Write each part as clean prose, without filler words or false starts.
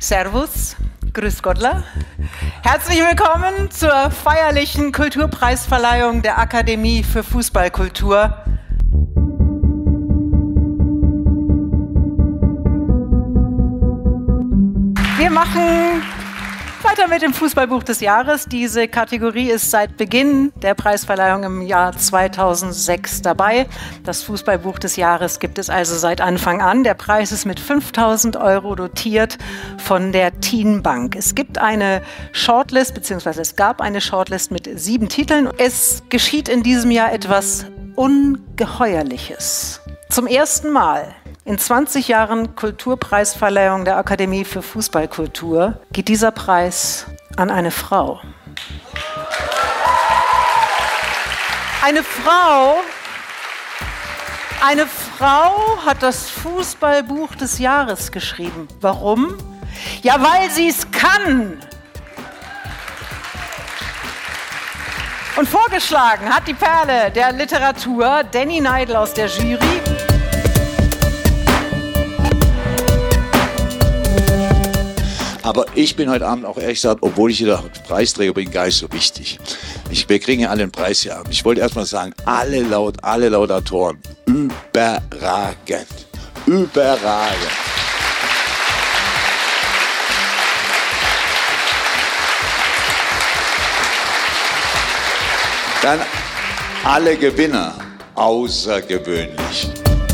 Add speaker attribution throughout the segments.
Speaker 1: Servus, Grüß Gottler. Herzlich willkommen zur feierlichen Kulturpreisverleihung der Akademie für Fußballkultur. Wir machen weiter mit dem Fußballbuch des Jahres. Diese Kategorie ist seit Beginn der Preisverleihung im Jahr 2006 dabei. Das Fußballbuch des Jahres gibt es also seit Anfang an. Der Preis ist mit 5.000 € dotiert von der TeenBank. Es gibt eine Shortlist, beziehungsweise es gab eine Shortlist mit 7 Titeln. Es geschieht in diesem Jahr etwas Ungeheuerliches. Zum ersten Mal in 20 Jahren Kulturpreisverleihung der Akademie für Fußballkultur geht dieser Preis an eine Frau. Eine Frau hat das Fußballbuch des Jahres geschrieben. Warum? Ja, weil sie es kann. Und vorgeschlagen hat die Perle der Literatur Danny Neidl aus der Jury.
Speaker 2: Aber ich bin heute Abend auch ehrlich gesagt, obwohl ich der Preisträger bin, gar nicht so wichtig. Wir kriegen ja alle einen Preis hier ab. Ich wollte erst mal sagen, alle Laudatoren, überragend. Überragend. Dann alle Gewinner, außergewöhnlich.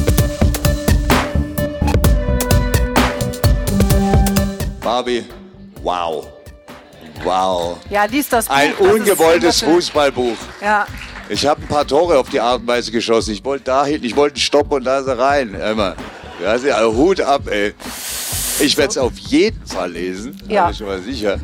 Speaker 2: Barbie, wow.
Speaker 1: Ja, lies das Buch.
Speaker 2: Ein ungewolltes Fußballbuch.
Speaker 1: Ja.
Speaker 2: Ich habe ein paar Tore auf die Art und Weise geschossen. Ich wollte dahin, ich wollte einen Stopp und da ist er rein. Immer. Also Hut ab, ey. Ich werde es auf jeden Fall lesen,
Speaker 1: ja.
Speaker 2: Da bin ich schon mal sicher.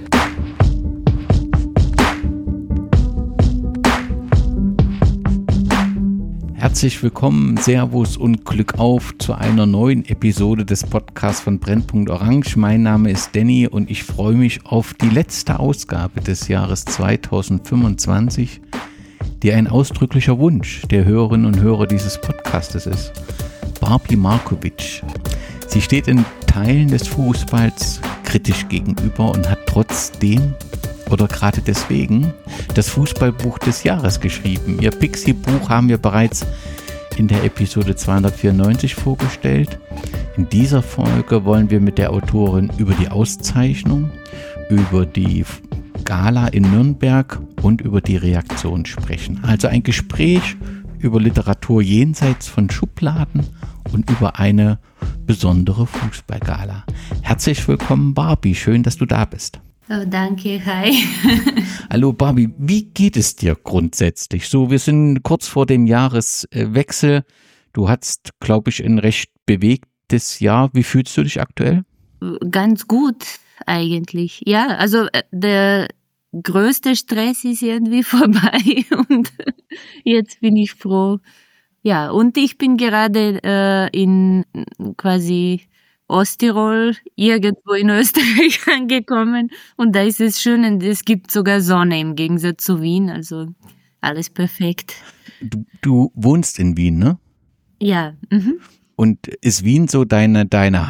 Speaker 3: Herzlich willkommen, Servus und Glück auf zu einer neuen Episode des Podcasts von Brennpunkt Orange. Mein Name ist Danny und ich freue mich auf die letzte Ausgabe des Jahres 2025, die ein ausdrücklicher Wunsch der Hörerinnen und Hörer dieses Podcastes ist. Barbie Markovic. Sie steht in Teilen des Fußballs kritisch gegenüber und hat trotzdem oder gerade deswegen das Fußballbuch des Jahres geschrieben. Ihr Pixie-Buch haben wir bereits in der Episode 294 vorgestellt. In dieser Folge wollen wir mit der Autorin über die Auszeichnung, über die Gala in Nürnberg und über die Reaktion sprechen. Also ein Gespräch über Literatur jenseits von Schubladen und über eine besondere Fußballgala. Herzlich willkommen, Barbie. Schön, dass du da bist.
Speaker 4: Oh, danke, hi.
Speaker 3: Hallo Barbie, wie geht es dir grundsätzlich? So, wir sind kurz vor dem Jahreswechsel. Du hattest, glaube ich, ein recht bewegtes Jahr. Wie fühlst du dich aktuell?
Speaker 4: Ganz gut, eigentlich. Ja, also der größte Stress ist irgendwie vorbei und jetzt bin ich froh. Ja, und ich bin gerade in quasi Osttirol, irgendwo in Österreich angekommen und da ist es schön und es gibt sogar Sonne im Gegensatz zu Wien, also alles perfekt.
Speaker 3: Du wohnst in Wien, ne?
Speaker 4: Ja. Mhm.
Speaker 3: Und ist Wien so deine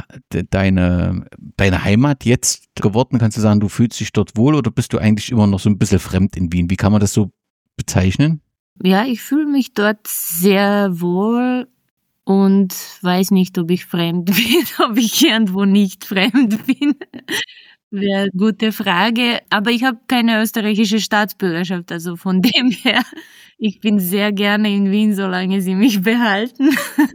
Speaker 3: Heimat jetzt geworden? Kannst du sagen, du fühlst dich dort wohl oder bist du eigentlich immer noch so ein bisschen fremd in Wien? Wie kann man das so bezeichnen?
Speaker 4: Ja, ich fühle mich dort sehr wohl. Und weiß nicht, ob ich fremd bin, ob ich irgendwo nicht fremd bin. Wäre eine gute Frage. Aber ich habe keine österreichische Staatsbürgerschaft, also von dem her, ich bin sehr gerne in Wien, solange sie mich behalten.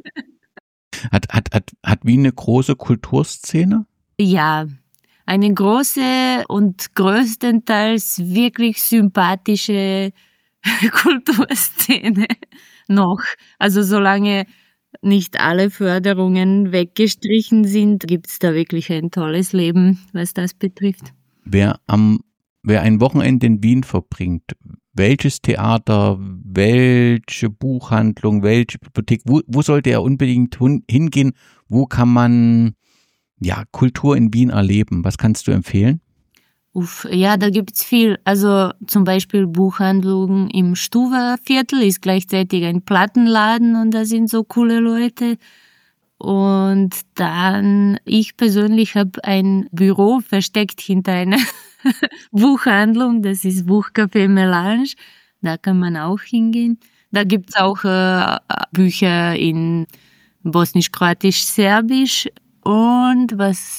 Speaker 3: Hat Wien eine große Kulturszene?
Speaker 4: Ja, eine große und größtenteils wirklich sympathische Kulturszene noch. Also solange nicht alle Förderungen weggestrichen sind, gibt es da wirklich ein tolles Leben, was das betrifft.
Speaker 3: Wer ein Wochenende in Wien verbringt, welches Theater, welche Buchhandlung, welche Bibliothek, wo sollte er unbedingt hingehen? Wo kann man Kultur in Wien erleben? Was kannst du empfehlen?
Speaker 4: Ja, da gibt's viel. Also zum Beispiel Buchhandlung im Stuwer-Viertel ist gleichzeitig ein Plattenladen und da sind so coole Leute. Und dann, ich persönlich habe ein Büro versteckt hinter einer Buchhandlung, das ist Buchcafé Melange. Da kann man auch hingehen. Da gibt's auch Bücher in Bosnisch, Kroatisch, Serbisch und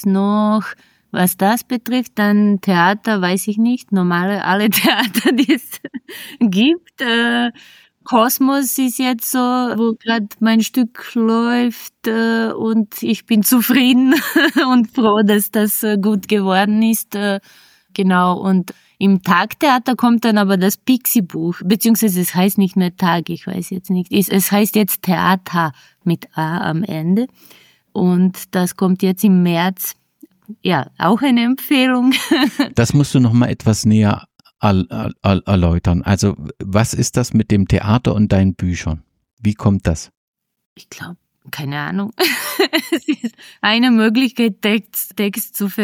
Speaker 4: was das betrifft, dann Theater, weiß ich nicht, alle Theater, die es gibt. Kosmos ist jetzt so, wo gerade mein Stück läuft und ich bin zufrieden und froh, dass das gut geworden ist. Genau, und im Tagtheater kommt dann aber das Pixie-Buch, beziehungsweise es heißt nicht mehr Tag, ich weiß jetzt nicht. Es heißt jetzt Theater mit A am Ende und das kommt jetzt im März. Ja, auch eine Empfehlung.
Speaker 3: Das musst du noch mal etwas näher erläutern. Also, was ist das mit dem Theater und deinen Büchern? Wie kommt das?
Speaker 4: Ich glaube, keine Ahnung. Es ist eine Möglichkeit, Text zu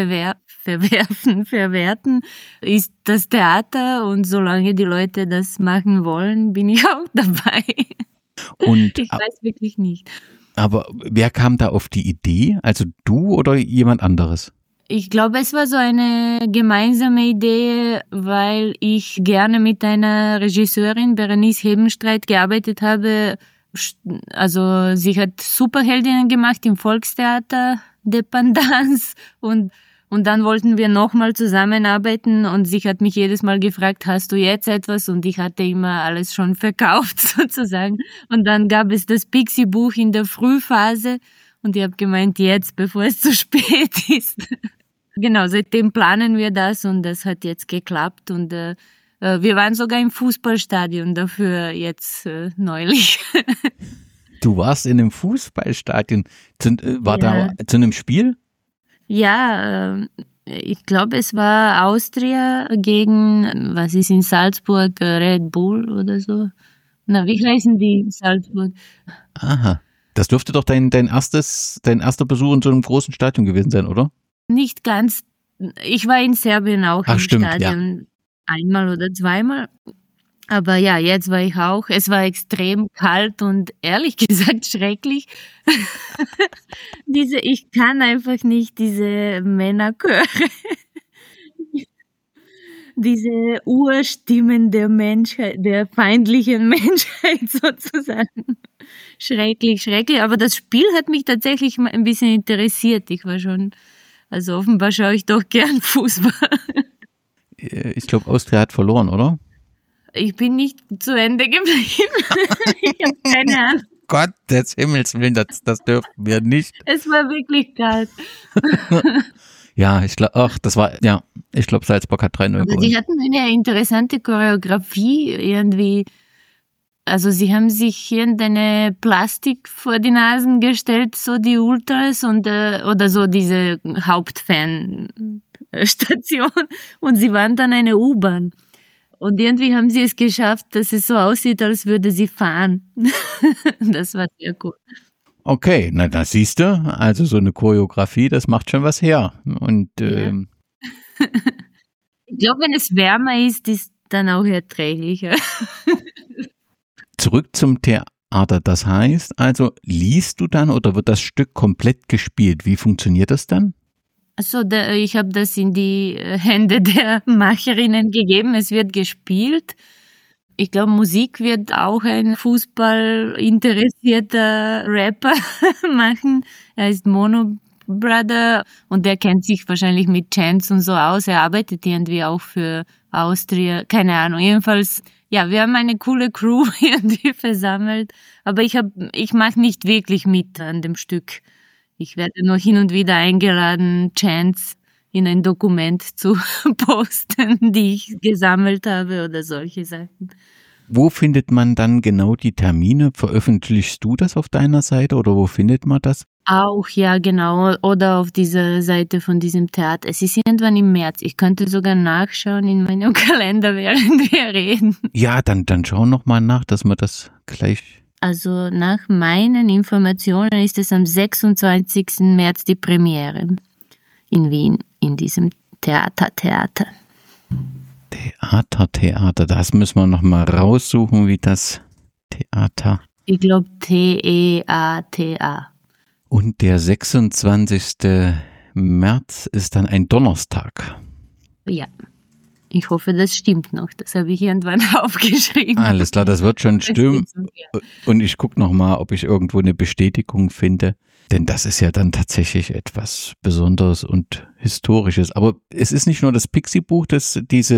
Speaker 4: verwerten, ist das Theater und solange die Leute das machen wollen, bin ich auch dabei.
Speaker 3: Und,
Speaker 4: ich weiß wirklich nicht.
Speaker 3: Aber wer kam da auf die Idee? Also du oder jemand anderes?
Speaker 4: Ich glaube, es war so eine gemeinsame Idee, weil ich gerne mit einer Regisseurin, Berenice Hebenstreit, gearbeitet habe. Also sie hat Superheldinnen gemacht im Volkstheater, Dependance und dann wollten wir nochmal zusammenarbeiten und sie hat mich jedes Mal gefragt, hast du jetzt etwas? Und ich hatte immer alles schon verkauft sozusagen. Und dann gab es das Pixie-Buch in der Frühphase und ich habe gemeint, jetzt, bevor es zu spät ist. Genau, seitdem planen wir das und das hat jetzt geklappt und wir waren sogar im Fußballstadion dafür jetzt neulich.
Speaker 3: Du warst in einem Fußballstadion. War da zu einem Spiel?
Speaker 4: Ja, ich glaube, es war Austria gegen, was ist in Salzburg, Red Bull oder so. Na, wie heißen die in Salzburg?
Speaker 3: Aha, das dürfte doch dein erster Besuch in so einem großen Stadion gewesen sein, oder?
Speaker 4: Nicht ganz. Ich war in Serbien auch im Stadion. Ja. Einmal oder zweimal. Aber ja, jetzt war ich auch. Es war extrem kalt und ehrlich gesagt schrecklich. Ich kann einfach nicht diese Männerchöre. Diese Urstimmen der Menschheit, der feindlichen Menschheit sozusagen. Schrecklich. Aber das Spiel hat mich tatsächlich ein bisschen interessiert. Also offenbar schaue ich doch gern Fußball.
Speaker 3: Ich glaube, Austria hat verloren, oder?
Speaker 4: Ich bin nicht zu Ende geblieben. Ich habe keine Ahnung.
Speaker 3: Gott des Himmels Willen, das dürfen wir nicht.
Speaker 4: Es war wirklich kalt.
Speaker 3: Ja, ich glaube, Salzburg hat 3-0 gewonnen.
Speaker 4: Die hatten eine interessante Choreografie irgendwie. Also sie haben sich irgendeine Plastik vor die Nasen gestellt, so die Ultras oder so diese Hauptfanstation und sie waren dann eine U-Bahn. Und irgendwie haben sie es geschafft, dass es so aussieht, als würde sie fahren. Das war sehr gut.
Speaker 3: Okay, na das siehst du, also so eine Choreografie, das macht schon was her. Und
Speaker 4: ja. Ich glaube, wenn es wärmer ist dann auch erträglicher.
Speaker 3: Zurück zum Theater, das heißt, also liest du dann oder wird das Stück komplett gespielt? Wie funktioniert das dann?
Speaker 4: Also ich habe das in die Hände der Macherinnen gegeben, es wird gespielt. Ich glaube, Musik wird auch ein fußballinteressierter Rapper machen. Er ist Mono Brother und der kennt sich wahrscheinlich mit Chants und so aus. Er arbeitet irgendwie auch für Austria, keine Ahnung. Jedenfalls, ja, wir haben eine coole Crew irgendwie versammelt, aber ich mache nicht wirklich mit an dem Stück. Ich werde nur hin und wieder eingeladen, Chants in ein Dokument zu posten, die ich gesammelt habe oder solche Sachen.
Speaker 3: Wo findet man dann genau die Termine? Veröffentlichst du das auf deiner Seite oder wo findet man das?
Speaker 4: Auch, ja, genau. Oder auf dieser Seite von diesem Theater. Es ist irgendwann im März. Ich könnte sogar nachschauen in meinem Kalender, während wir reden.
Speaker 3: Ja, dann schau noch mal nach, dass wir das gleich...
Speaker 4: Also nach meinen Informationen ist es am 26. März die Premiere in Wien, in diesem Theater.
Speaker 3: Theater, das müssen wir noch mal raussuchen, wie das Theater...
Speaker 4: Ich glaube T-E-A-T-A.
Speaker 3: Und der 26. März ist dann ein Donnerstag.
Speaker 4: Ja, ich hoffe, das stimmt noch. Das habe ich irgendwann aufgeschrieben.
Speaker 3: Alles klar, das wird schon stimmen. Und ich gucke nochmal, ob ich irgendwo eine Bestätigung finde. Denn das ist ja dann tatsächlich etwas Besonderes und Historisches. Aber es ist nicht nur das Pixie-Buch, das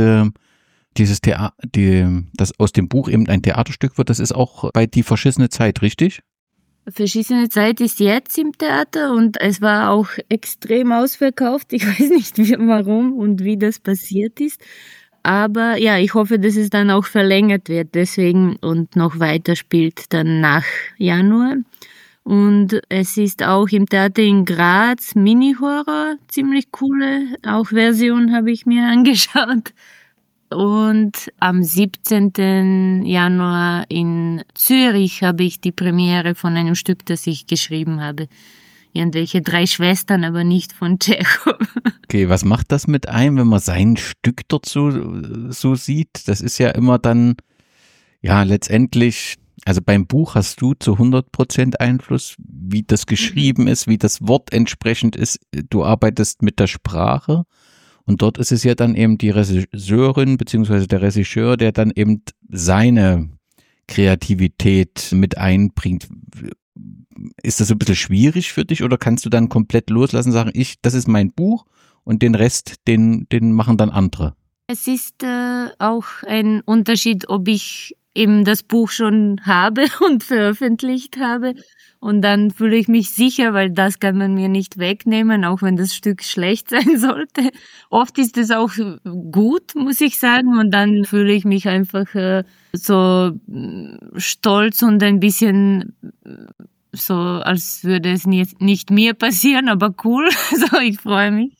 Speaker 3: aus dem Buch eben ein Theaterstück wird. Das ist auch bei Die verschissene Zeit, richtig?
Speaker 4: Verschissene Zeit ist jetzt im Theater und es war auch extrem ausverkauft. Ich weiß nicht warum und wie das passiert ist. Aber ja, ich hoffe, dass es dann auch verlängert wird deswegen und noch weiter spielt dann nach Januar. Und es ist auch im Theater in Graz Mini-Horror, ziemlich coole, auch Version habe ich mir angeschaut. Und am 17. Januar in Zürich habe ich die Premiere von einem Stück, das ich geschrieben habe. Irgendwelche 3 Schwestern, aber nicht von Tschechow.
Speaker 3: Okay, was macht das mit einem, wenn man sein Stück dort so sieht? Das ist ja immer dann, ja, letztendlich, also beim Buch hast du zu 100% Einfluss, wie das geschrieben ist, wie das Wort entsprechend ist. Du arbeitest mit der Sprache. Und dort ist es ja dann eben die Regisseurin beziehungsweise der Regisseur, der dann eben seine Kreativität mit einbringt. Ist das so ein bisschen schwierig für dich oder kannst du dann komplett loslassen und sagen, das ist mein Buch und den Rest, den machen dann andere?
Speaker 4: Es ist auch ein Unterschied, ob ich eben das Buch schon habe und veröffentlicht habe. Und dann fühle ich mich sicher, weil das kann man mir nicht wegnehmen, auch wenn das Stück schlecht sein sollte. Oft ist es auch gut, muss ich sagen. Und dann fühle ich mich einfach so stolz und ein bisschen so, als würde es nicht mir passieren, aber cool. So, ich freue mich.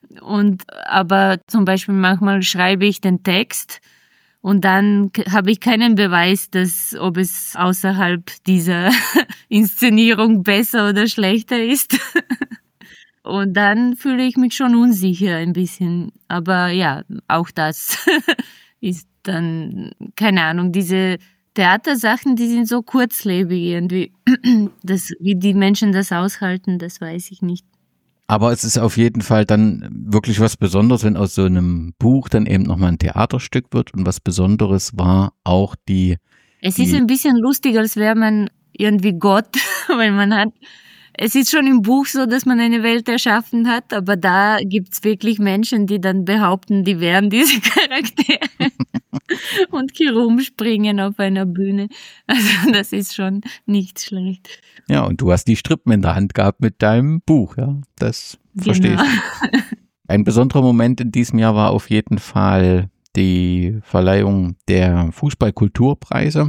Speaker 4: Aber zum Beispiel manchmal schreibe ich den Text und dann habe ich keinen Beweis, ob es außerhalb dieser Inszenierung besser oder schlechter ist. Und dann fühle ich mich schon unsicher ein bisschen. Aber ja, auch das ist dann, keine Ahnung, diese Theatersachen, die sind so kurzlebig irgendwie. Wie die Menschen das aushalten, das weiß ich nicht.
Speaker 3: Aber es ist auf jeden Fall dann wirklich was Besonderes, wenn aus so einem Buch dann eben nochmal ein Theaterstück wird. Und was Besonderes war auch
Speaker 4: Es ist ein bisschen lustig, als wäre man irgendwie Gott, weil es ist schon im Buch so, dass man eine Welt erschaffen hat, aber da gibt's wirklich Menschen, die dann behaupten, die wären diese Charaktere und rumspringen auf einer Bühne. Also das ist schon nicht schlecht.
Speaker 3: Ja, und du hast die Strippen in der Hand gehabt mit deinem Buch, ja, das verstehe ich. Ein besonderer Moment in diesem Jahr war auf jeden Fall die Verleihung der Fußballkulturpreise.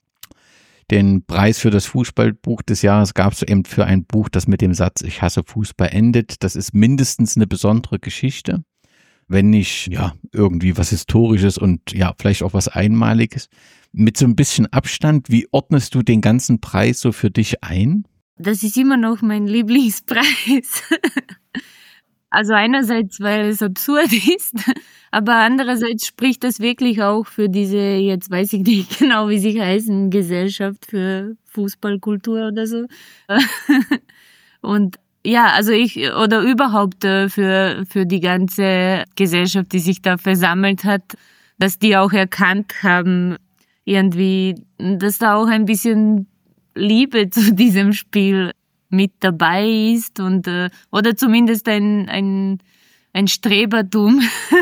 Speaker 3: Den Preis für das Fußballbuch des Jahres gab es eben für ein Buch, das mit dem Satz "Ich hasse Fußball" endet. Das ist mindestens eine besondere Geschichte, wenn nicht ja irgendwie was Historisches und ja vielleicht auch was Einmaliges. Mit so ein bisschen Abstand, wie ordnest du den ganzen Preis so für dich ein?
Speaker 4: Das ist immer noch mein Lieblingspreis. Also einerseits, weil es absurd ist, aber andererseits spricht das wirklich auch für diese, jetzt weiß ich nicht genau, wie sie heißen, Gesellschaft für Fußballkultur oder so. Und ja, also oder überhaupt für die ganze Gesellschaft, die sich da versammelt hat, dass die auch erkannt haben, irgendwie, dass da auch ein bisschen Liebe zu diesem Spiel mit dabei ist und oder zumindest ein Strebertum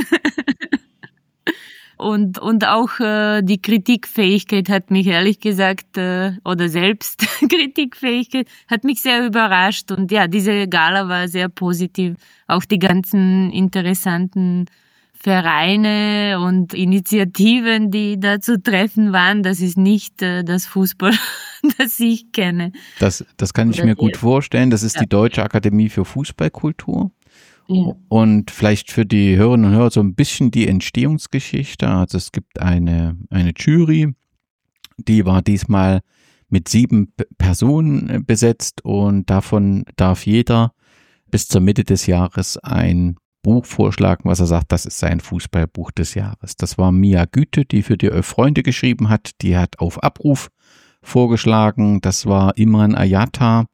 Speaker 4: und auch die Kritikfähigkeit hat mich ehrlich gesagt oder Selbstkritikfähigkeit hat mich sehr überrascht und ja, diese Gala war sehr positiv, auch die ganzen interessanten Vereine und Initiativen, die da zu treffen waren, das ist nicht das Fußball, das ich kenne.
Speaker 3: Das kann ich mir gut vorstellen. Das ist die Deutsche Akademie für Fußballkultur. Ja. Und vielleicht für die Hörerinnen und Hörer so ein bisschen die Entstehungsgeschichte. Also es gibt eine Jury, die war diesmal mit 7 Personen besetzt und davon darf jeder bis zur Mitte des Jahres ein Buch vorschlagen, was er sagt, das ist sein Fußballbuch des Jahres. Das war Mia Güte, die für die 11 Freunde geschrieben hat. Die hat auf Abruf vorgeschlagen. Das war Imran Ayata,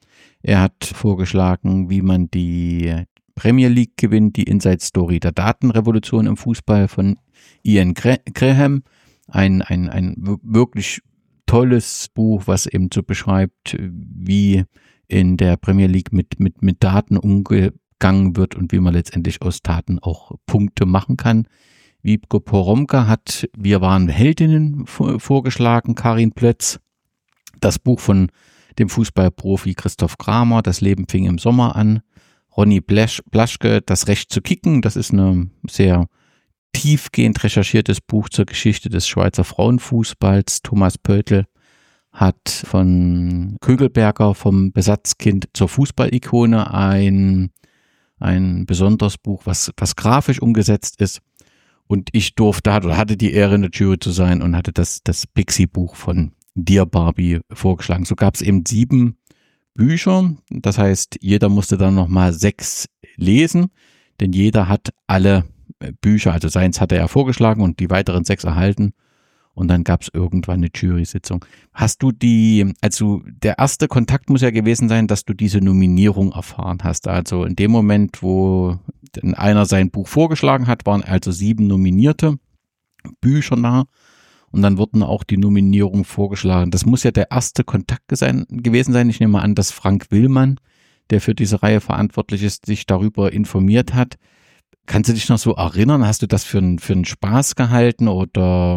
Speaker 3: Er hat vorgeschlagen, wie man die Premier League gewinnt, die Inside Story der Datenrevolution im Fußball von Ian Graham. Ein wirklich tolles Buch, was eben so beschreibt, wie in der Premier League mit Daten umgegangen wird und wie man letztendlich aus Daten auch Punkte machen kann. Wiebke Poromka hat Wir waren Heldinnen vorgeschlagen, Karin Plötz. Das Buch von dem Fußballprofi Christoph Kramer, Das Leben fing im Sommer an. Ronny Blaschke, Das Recht zu kicken, das ist ein sehr tiefgehend recherchiertes Buch zur Geschichte des Schweizer Frauenfußballs. Thomas Pöltl hat von Kögelberger vom Besatzkind zur Fußballikone ein besonderes Buch, was grafisch umgesetzt ist. Und ich hatte die Ehre, in der Jury zu sein und hatte das Pixie-Buch von Dear Barbie vorgeschlagen. So gab es eben 7 Bücher, das heißt, jeder musste dann nochmal 6 lesen, denn jeder hat alle Bücher, also seins hatte er vorgeschlagen und die weiteren 6 erhalten und dann gab es irgendwann eine Jury-Sitzung. Hast du der erste Kontakt muss ja gewesen sein, dass du diese Nominierung erfahren hast, also in dem Moment, wo einer sein Buch vorgeschlagen hat, waren also 7 nominierte Bücher da. Und dann wurden auch die Nominierungen vorgeschlagen. Das muss ja der erste Kontakt gewesen sein. Ich nehme an, dass Frank Willmann, der für diese Reihe verantwortlich ist, sich darüber informiert hat. Kannst du dich noch so erinnern? Hast du das für einen Spaß gehalten oder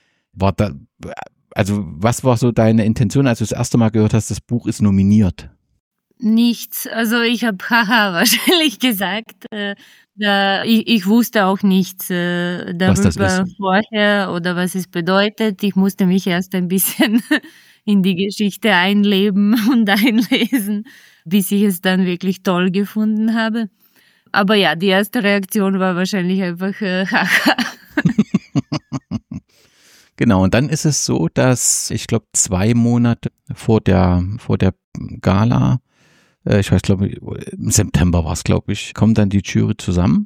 Speaker 3: was war so deine Intention, als du das erste Mal gehört hast, das Buch ist nominiert?
Speaker 4: Nichts. Also ich habe haha wahrscheinlich gesagt. Ich wusste auch nichts darüber vorher oder was es bedeutet. Ich musste mich erst ein bisschen in die Geschichte einleben und einlesen, bis ich es dann wirklich toll gefunden habe. Aber ja, die erste Reaktion war wahrscheinlich einfach haha.
Speaker 3: Genau, und dann ist es so, dass ich glaube 2 Monate vor der Gala, im September war es, glaube ich, kommt dann die Jury zusammen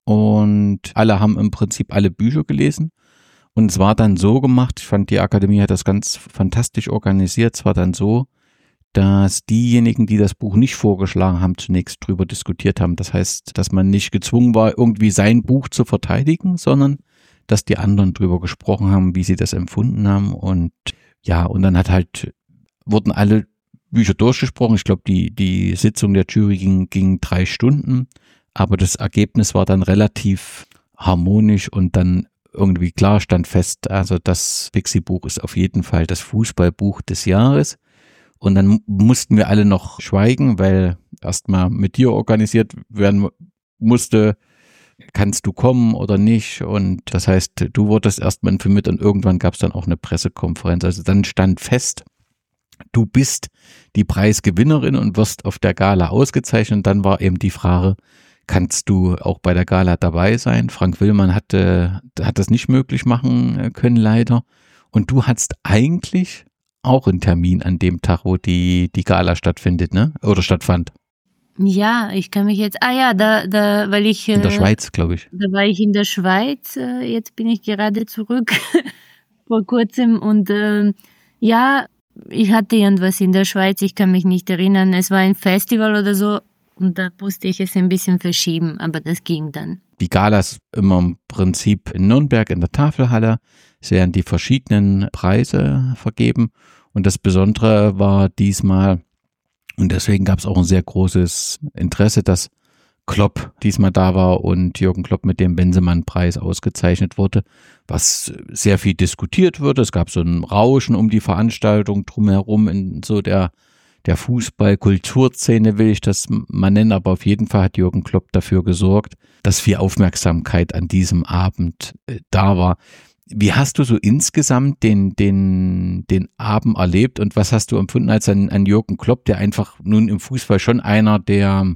Speaker 3: und alle haben im Prinzip alle Bücher gelesen und es war dann so gemacht, ich fand die Akademie hat das ganz fantastisch organisiert, es war dann so, dass diejenigen, die das Buch nicht vorgeschlagen haben, zunächst drüber diskutiert haben. Das heißt, dass man nicht gezwungen war, irgendwie sein Buch zu verteidigen, sondern dass die anderen drüber gesprochen haben, wie sie das empfunden haben und ja, und dann wurden alle Bücher durchgesprochen. Ich glaube, die Sitzung der Jury ging 3 Stunden, aber das Ergebnis war dann relativ harmonisch und dann irgendwie klar stand fest, also das Pixie-Buch ist auf jeden Fall das Fußballbuch des Jahres. Und dann mussten wir alle noch schweigen, weil erstmal mit dir organisiert werden musste, kannst du kommen oder nicht? Und das heißt, du wurdest erstmal informiert und irgendwann gab es dann auch eine Pressekonferenz. Also dann stand fest, du bist die Preisgewinnerin und wirst auf der Gala ausgezeichnet. Und dann war eben die Frage, kannst du auch bei der Gala dabei sein? Frank Willmann hat das nicht möglich machen können, leider. Und du hattest eigentlich auch einen Termin an dem Tag, wo die Gala stattfindet, ne? Oder stattfand.
Speaker 4: Ja, ich kann mich jetzt, weil ich...
Speaker 3: in der Schweiz, glaube ich.
Speaker 4: Da war ich in der Schweiz, jetzt bin ich gerade zurück vor kurzem und ja, ich hatte irgendwas in der Schweiz, ich kann mich nicht erinnern, es war ein Festival oder so und da musste ich es ein bisschen verschieben, aber das ging dann.
Speaker 3: Die Gala ist immer im Prinzip in Nürnberg in der Tafelhalle, es werden die verschiedenen Preise vergeben und das Besondere war diesmal, und deswegen gab es auch ein sehr großes Interesse, dass Klopp diesmal da war und Jürgen Klopp mit dem Bensemann-Preis ausgezeichnet wurde, was sehr viel diskutiert wurde. Es gab so ein Rauschen um die Veranstaltung drumherum in so der Fußball-Kulturszene, will ich das mal nennen, aber auf jeden Fall hat Jürgen Klopp dafür gesorgt, dass viel Aufmerksamkeit an diesem Abend da war. Wie hast du so insgesamt den Abend erlebt und was hast du empfunden als an Jürgen Klopp, der einfach nun im Fußball schon einer, der,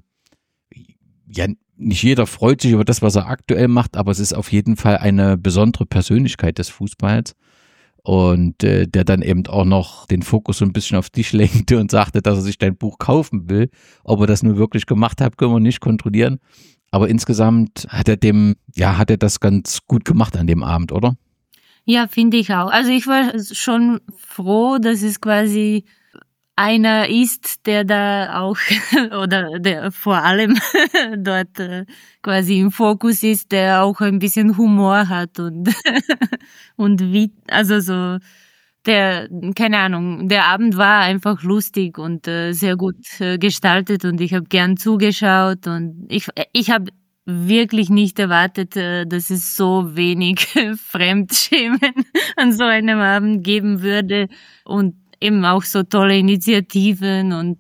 Speaker 3: ja, nicht jeder freut sich über das, was er aktuell macht, aber es ist auf jeden Fall eine besondere Persönlichkeit des Fußballs und der dann eben auch noch den Fokus so ein bisschen auf dich lenkte und sagte, dass er sich dein Buch kaufen will. Ob er das nur wirklich gemacht hat, können wir nicht kontrollieren, aber insgesamt hat er das ganz gut gemacht an dem Abend, oder?
Speaker 4: Ja, finde ich auch. Also ich war schon froh, dass es quasi einer ist, der da auch oder der vor allem dort quasi im Fokus ist, der auch ein bisschen Humor hat und wie, also so keine Ahnung, der Abend war einfach lustig und sehr gut gestaltet und ich habe gern zugeschaut und ich habe wirklich nicht erwartet, dass es so wenig Fremdschämen an so einem Abend geben würde und eben auch so tolle Initiativen und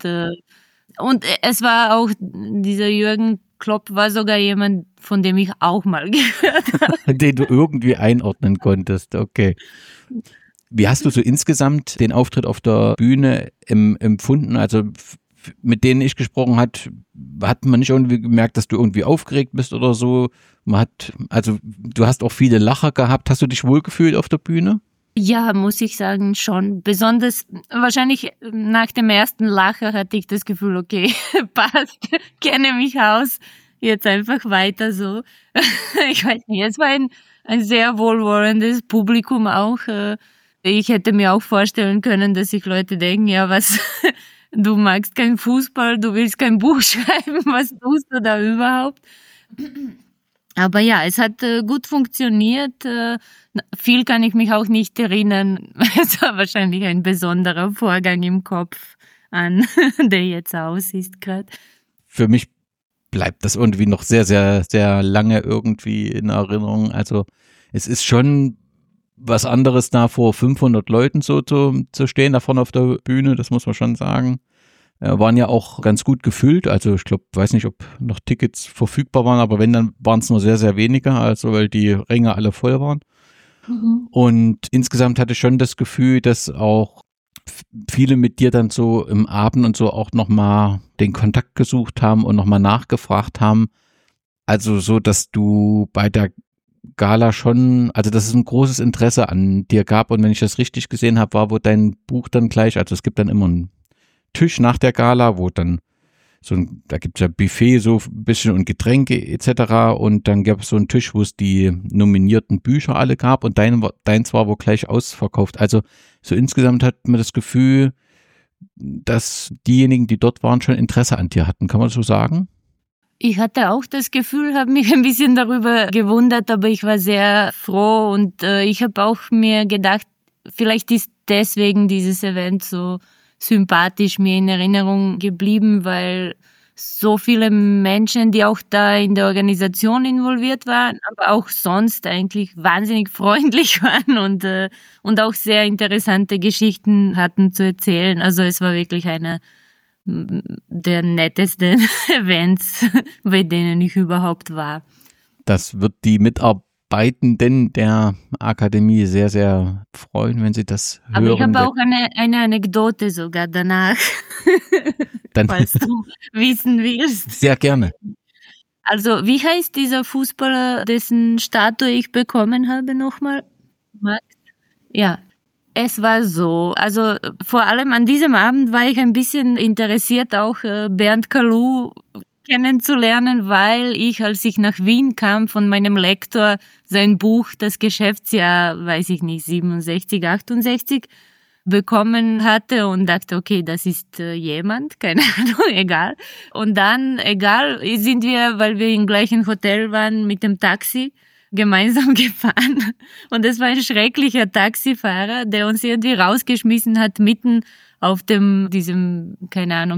Speaker 4: es war auch, dieser Jürgen Klopp war sogar jemand, von dem ich auch mal gehört habe.
Speaker 3: Den du irgendwie einordnen konntest, okay. Wie hast du so insgesamt den Auftritt auf der Bühne empfunden? Also mit denen ich gesprochen hat man nicht irgendwie gemerkt, dass du irgendwie aufgeregt bist oder so? Also du hast auch viele Lacher gehabt. Hast du dich wohlgefühlt auf der Bühne?
Speaker 4: Ja, muss ich sagen, schon. Besonders wahrscheinlich nach dem ersten Lacher hatte ich das Gefühl, okay, passt, kenne mich aus, jetzt einfach weiter so. Ich weiß nicht, es war ein sehr wohlwollendes Publikum auch. Ich hätte mir auch vorstellen können, dass sich Leute denken, ja, was, du magst keinen Fußball, du willst kein Buch schreiben, was tust du da überhaupt? Aber ja, es hat gut funktioniert. Viel kann ich mich auch nicht erinnern. Es war wahrscheinlich ein besonderer Vorgang im Kopf an, der jetzt aus ist gerade.
Speaker 3: Für mich bleibt das irgendwie noch sehr, sehr, sehr lange irgendwie in Erinnerung. Also es ist schon was anderes, da vor 500 Leuten so zu stehen, da vorne auf der Bühne, das muss man schon sagen. Waren ja auch ganz gut gefüllt, also ich glaube, weiß nicht, ob noch Tickets verfügbar waren, aber wenn, dann waren es nur sehr, sehr wenige, also weil die Ränge alle voll waren. Mhm. Und insgesamt hatte ich schon das Gefühl, dass auch viele mit dir dann so im Abend und so auch nochmal den Kontakt gesucht haben und nochmal nachgefragt haben. Also so, dass du bei der Gala schon, also dass es ein großes Interesse an dir gab und wenn ich das richtig gesehen habe, war, wo dein Buch dann gleich, also es gibt dann immer einen Tisch nach der Gala, wo dann da gibt es ja Buffet so ein bisschen und Getränke etc. Und dann gab es so einen Tisch, wo es die nominierten Bücher alle gab und deins war wohl gleich ausverkauft. Also so insgesamt hat man das Gefühl, dass diejenigen, die dort waren, schon Interesse an dir hatten. Kann man das so sagen?
Speaker 4: Ich hatte auch das Gefühl, habe mich ein bisschen darüber gewundert, aber ich war sehr froh und ich habe auch mir gedacht, vielleicht ist deswegen dieses Event so sympathisch mir in Erinnerung geblieben, weil so viele Menschen, die auch da in der Organisation involviert waren, aber auch sonst eigentlich wahnsinnig freundlich waren und auch sehr interessante Geschichten hatten zu erzählen. Also es war wirklich einer der nettesten Events, bei denen ich überhaupt war.
Speaker 3: Das wird die Mitarbeitenden der Akademie sehr, sehr freuen, wenn sie das hören.
Speaker 4: Aber ich habe auch eine Anekdote sogar danach, falls du wissen willst.
Speaker 3: Sehr gerne.
Speaker 4: Also, wie heißt dieser Fußballer, dessen Statue ich bekommen habe nochmal? Max? Ja. Es war so, also vor allem an diesem Abend war ich ein bisschen interessiert, auch Bernd Kalu kennenzulernen, weil ich, als ich nach Wien kam, von meinem Lektor sein Buch, das Geschäftsjahr, weiß ich nicht, 67, 68, bekommen hatte und dachte, okay, das ist jemand, keine Ahnung, egal. Und dann, sind wir, weil wir im gleichen Hotel waren, mit dem Taxi gemeinsam gefahren und es war ein schrecklicher Taxifahrer, der uns irgendwie rausgeschmissen hat mitten auf diesem, keine Ahnung,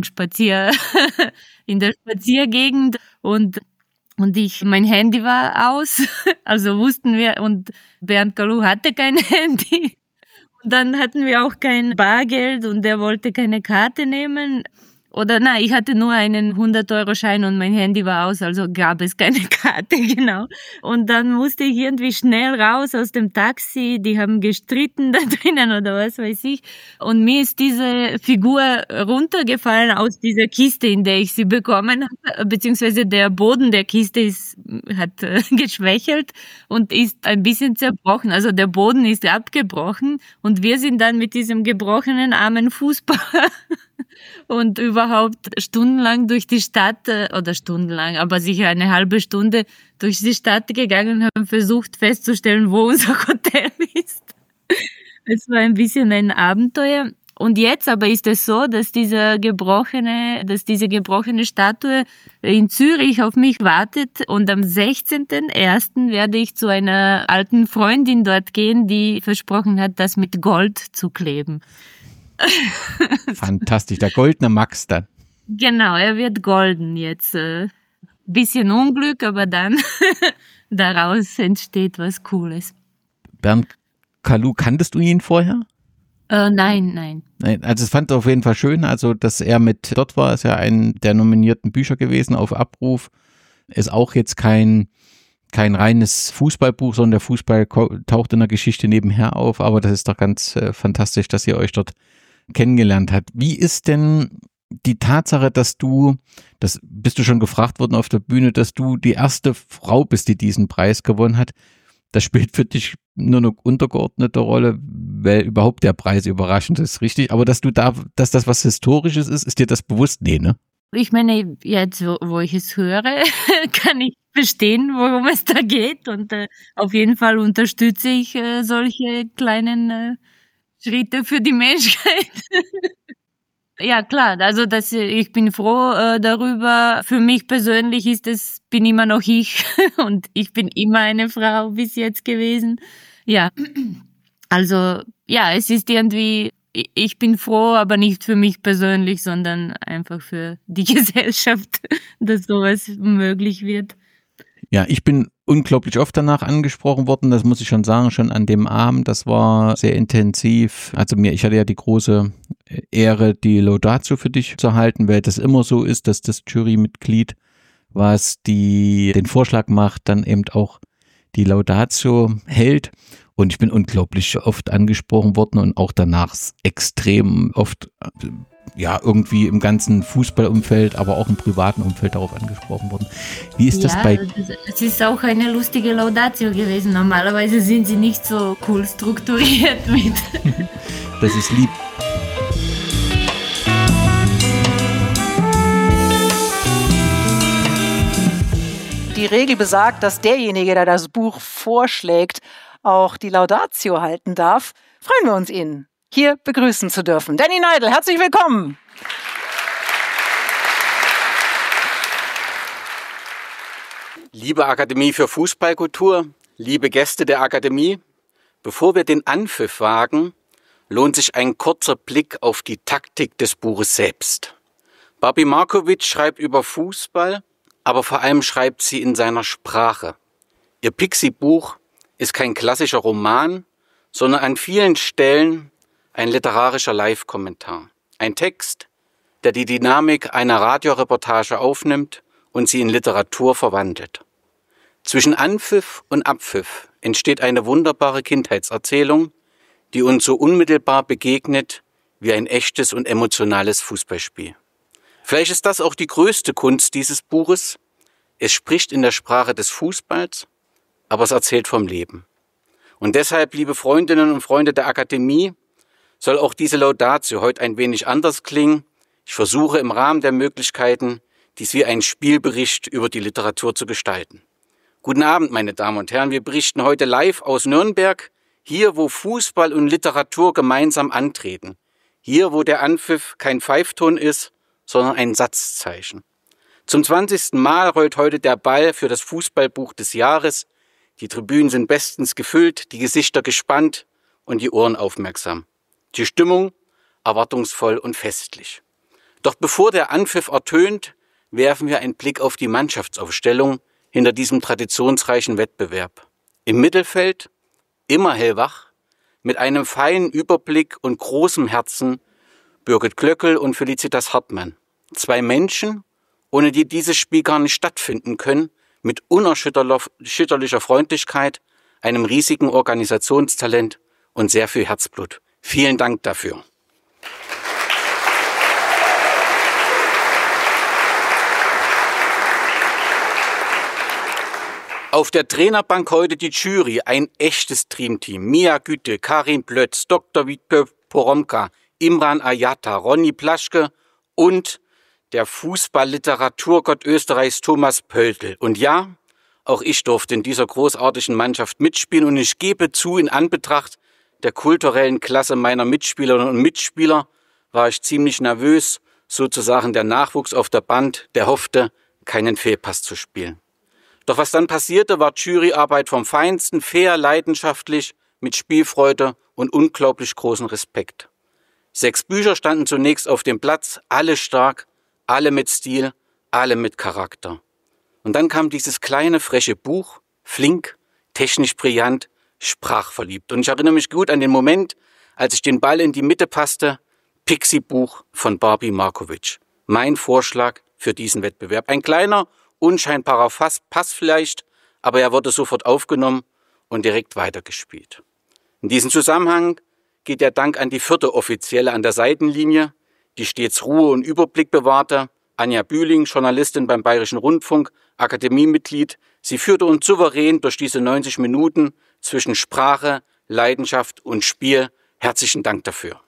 Speaker 4: in der Spaziergegend und mein Handy war aus, also wussten wir und Bernd Kalu hatte kein Handy und dann hatten wir auch kein Bargeld und der wollte keine Karte nehmen. Oder nein, ich hatte nur einen 100-Euro-Schein und mein Handy war aus, also gab es keine Karte, genau. Und dann musste ich irgendwie schnell raus aus dem Taxi, die haben gestritten da drinnen oder was weiß ich. Und mir ist diese Figur runtergefallen aus dieser Kiste, in der ich sie bekommen habe, beziehungsweise der Boden der Kiste hat geschwächelt und ist ein bisschen zerbrochen. Also der Boden ist abgebrochen und wir sind dann mit diesem gebrochenen armen Fußballer und überhaupt stundenlang durch die Stadt, oder stundenlang, aber sicher eine halbe Stunde durch die Stadt gegangen und haben versucht festzustellen, wo unser Hotel ist. Es war ein bisschen ein Abenteuer. Und jetzt aber ist es so, dass diese gebrochene Statue in Zürich auf mich wartet und am 16.01. werde ich zu einer alten Freundin dort gehen, die versprochen hat, das mit Gold zu kleben.
Speaker 3: Fantastisch, der goldene Max dann.
Speaker 4: Genau, er wird golden jetzt. Bisschen Unglück, aber dann daraus entsteht was Cooles.
Speaker 3: Bernd Kalu, kanntest du ihn vorher?
Speaker 4: Nein.
Speaker 3: Also es fand er auf jeden Fall schön, also dass er mit dort war, ist ja ein der nominierten Bücher gewesen auf Abruf. Ist auch jetzt kein reines Fußballbuch, sondern der Fußball taucht in der Geschichte nebenher auf, aber das ist doch ganz fantastisch, dass ihr euch dort kennengelernt habt. Wie ist denn die Tatsache, das bist du schon gefragt worden auf der Bühne, dass du die erste Frau bist, die diesen Preis gewonnen hat? Das spielt für dich nur eine untergeordnete Rolle, weil überhaupt der Preis überraschend ist, richtig? Aber dass das was Historisches ist dir das bewusst? Nee, ne?
Speaker 4: Ich meine, jetzt, wo ich es höre, kann ich verstehen, worum es da geht. Und auf jeden Fall unterstütze ich solche kleinen Schritte für die Menschheit. Ja, klar, also ich bin froh darüber. Für mich persönlich bin immer noch ich und ich bin immer eine Frau bis jetzt gewesen. Ja, also ja, es ist irgendwie, ich bin froh, aber nicht für mich persönlich, sondern einfach für die Gesellschaft, dass sowas möglich wird.
Speaker 3: Ja, ich bin unglaublich oft danach angesprochen worden, das muss ich schon sagen, schon an dem Abend, das war sehr intensiv. Also ich hatte ja die große Ehre, die Laudatio für dich zu halten, weil das immer so ist, dass das Jurymitglied, was den Vorschlag macht, dann eben auch die Laudatio hält. Und ich bin unglaublich oft angesprochen worden und auch danach extrem oft ja, irgendwie im ganzen Fußballumfeld, aber auch im privaten Umfeld darauf angesprochen worden. Wie ist das bei...
Speaker 4: Es ist auch eine lustige Laudatio gewesen. Normalerweise sind sie nicht so cool strukturiert mit.
Speaker 3: Das ist lieb.
Speaker 1: Die Regel besagt, dass derjenige, der das Buch vorschlägt, auch die Laudatio halten darf. Freuen wir uns, ihn hier begrüßen zu dürfen. Danny Neidl, herzlich willkommen.
Speaker 5: Liebe Akademie für Fußballkultur, liebe Gäste der Akademie, bevor wir den Anpfiff wagen, lohnt sich ein kurzer Blick auf die Taktik des Buches selbst. Barbie Markovic schreibt über Fußball, aber vor allem schreibt sie in seiner Sprache. Ihr Pixie-Buch ist kein klassischer Roman, sondern an vielen Stellen ein literarischer Live-Kommentar. Ein Text, der die Dynamik einer Radioreportage aufnimmt und sie in Literatur verwandelt. Zwischen Anpfiff und Abpfiff entsteht eine wunderbare Kindheitserzählung, die uns so unmittelbar begegnet wie ein echtes und emotionales Fußballspiel. Vielleicht ist das auch die größte Kunst dieses Buches. Es spricht in der Sprache des Fußballs, aber es erzählt vom Leben. Und deshalb, liebe Freundinnen und Freunde der Akademie, soll auch diese Laudatio heute ein wenig anders klingen. Ich versuche im Rahmen der Möglichkeiten, dies wie einen Spielbericht über die Literatur zu gestalten. Guten Abend, meine Damen und Herren. Wir berichten heute live aus Nürnberg, hier, wo Fußball und Literatur gemeinsam antreten. Hier, wo der Anpfiff kein Pfeifton ist, sondern ein Satzzeichen. Zum 20. Mal rollt heute der Ball für das Fußballbuch des Jahres. Die Tribünen sind bestens gefüllt, die Gesichter gespannt und die Ohren aufmerksam. Die Stimmung erwartungsvoll und festlich. Doch bevor der Anpfiff ertönt, werfen wir einen Blick auf die Mannschaftsaufstellung hinter diesem traditionsreichen Wettbewerb. Im Mittelfeld, immer hellwach, mit einem feinen Überblick und großem Herzen, Birgit Glöckel und Felicitas Hartmann. Zwei Menschen, ohne die dieses Spiel gar nicht stattfinden können, mit unerschütterlicher Freundlichkeit, einem riesigen Organisationstalent und sehr viel Herzblut. Vielen Dank dafür. Auf der Trainerbank heute die Jury, ein echtes Dreamteam. Mia Güte, Karin Plötz, Dr. Wiebke Poromka, Imran Ayata, Ronny Plaschke und der Fußball-Literaturgott Österreichs Thomas Pöltl. Und ja, auch ich durfte in dieser großartigen Mannschaft mitspielen und ich gebe zu, in Anbetracht der kulturellen Klasse meiner Mitspielerinnen und Mitspieler war ich ziemlich nervös, sozusagen der Nachwuchs auf der Band, der hoffte, keinen Fehlpass zu spielen. Doch was dann passierte, war Juryarbeit vom Feinsten, fair, leidenschaftlich, mit Spielfreude und unglaublich großen Respekt. 6 Bücher standen zunächst auf dem Platz, alle stark, alle mit Stil, alle mit Charakter. Und dann kam dieses kleine, freche Buch, flink, technisch brillant, sprachverliebt. Und ich erinnere mich gut an den Moment, als ich den Ball in die Mitte passte, Pixie-Buch von Barbie Markovic. Mein Vorschlag für diesen Wettbewerb. Ein kleiner, unscheinbarer Pass vielleicht, aber er wurde sofort aufgenommen und direkt weitergespielt. In diesem Zusammenhang geht der Dank an die 4. Offizielle an der Seitenlinie, die stets Ruhe und Überblick bewahrte, Anja Bühling, Journalistin beim Bayerischen Rundfunk, Akademiemitglied. Sie führte uns souverän durch diese 90 Minuten zwischen Sprache, Leidenschaft und Spiel. Herzlichen Dank dafür.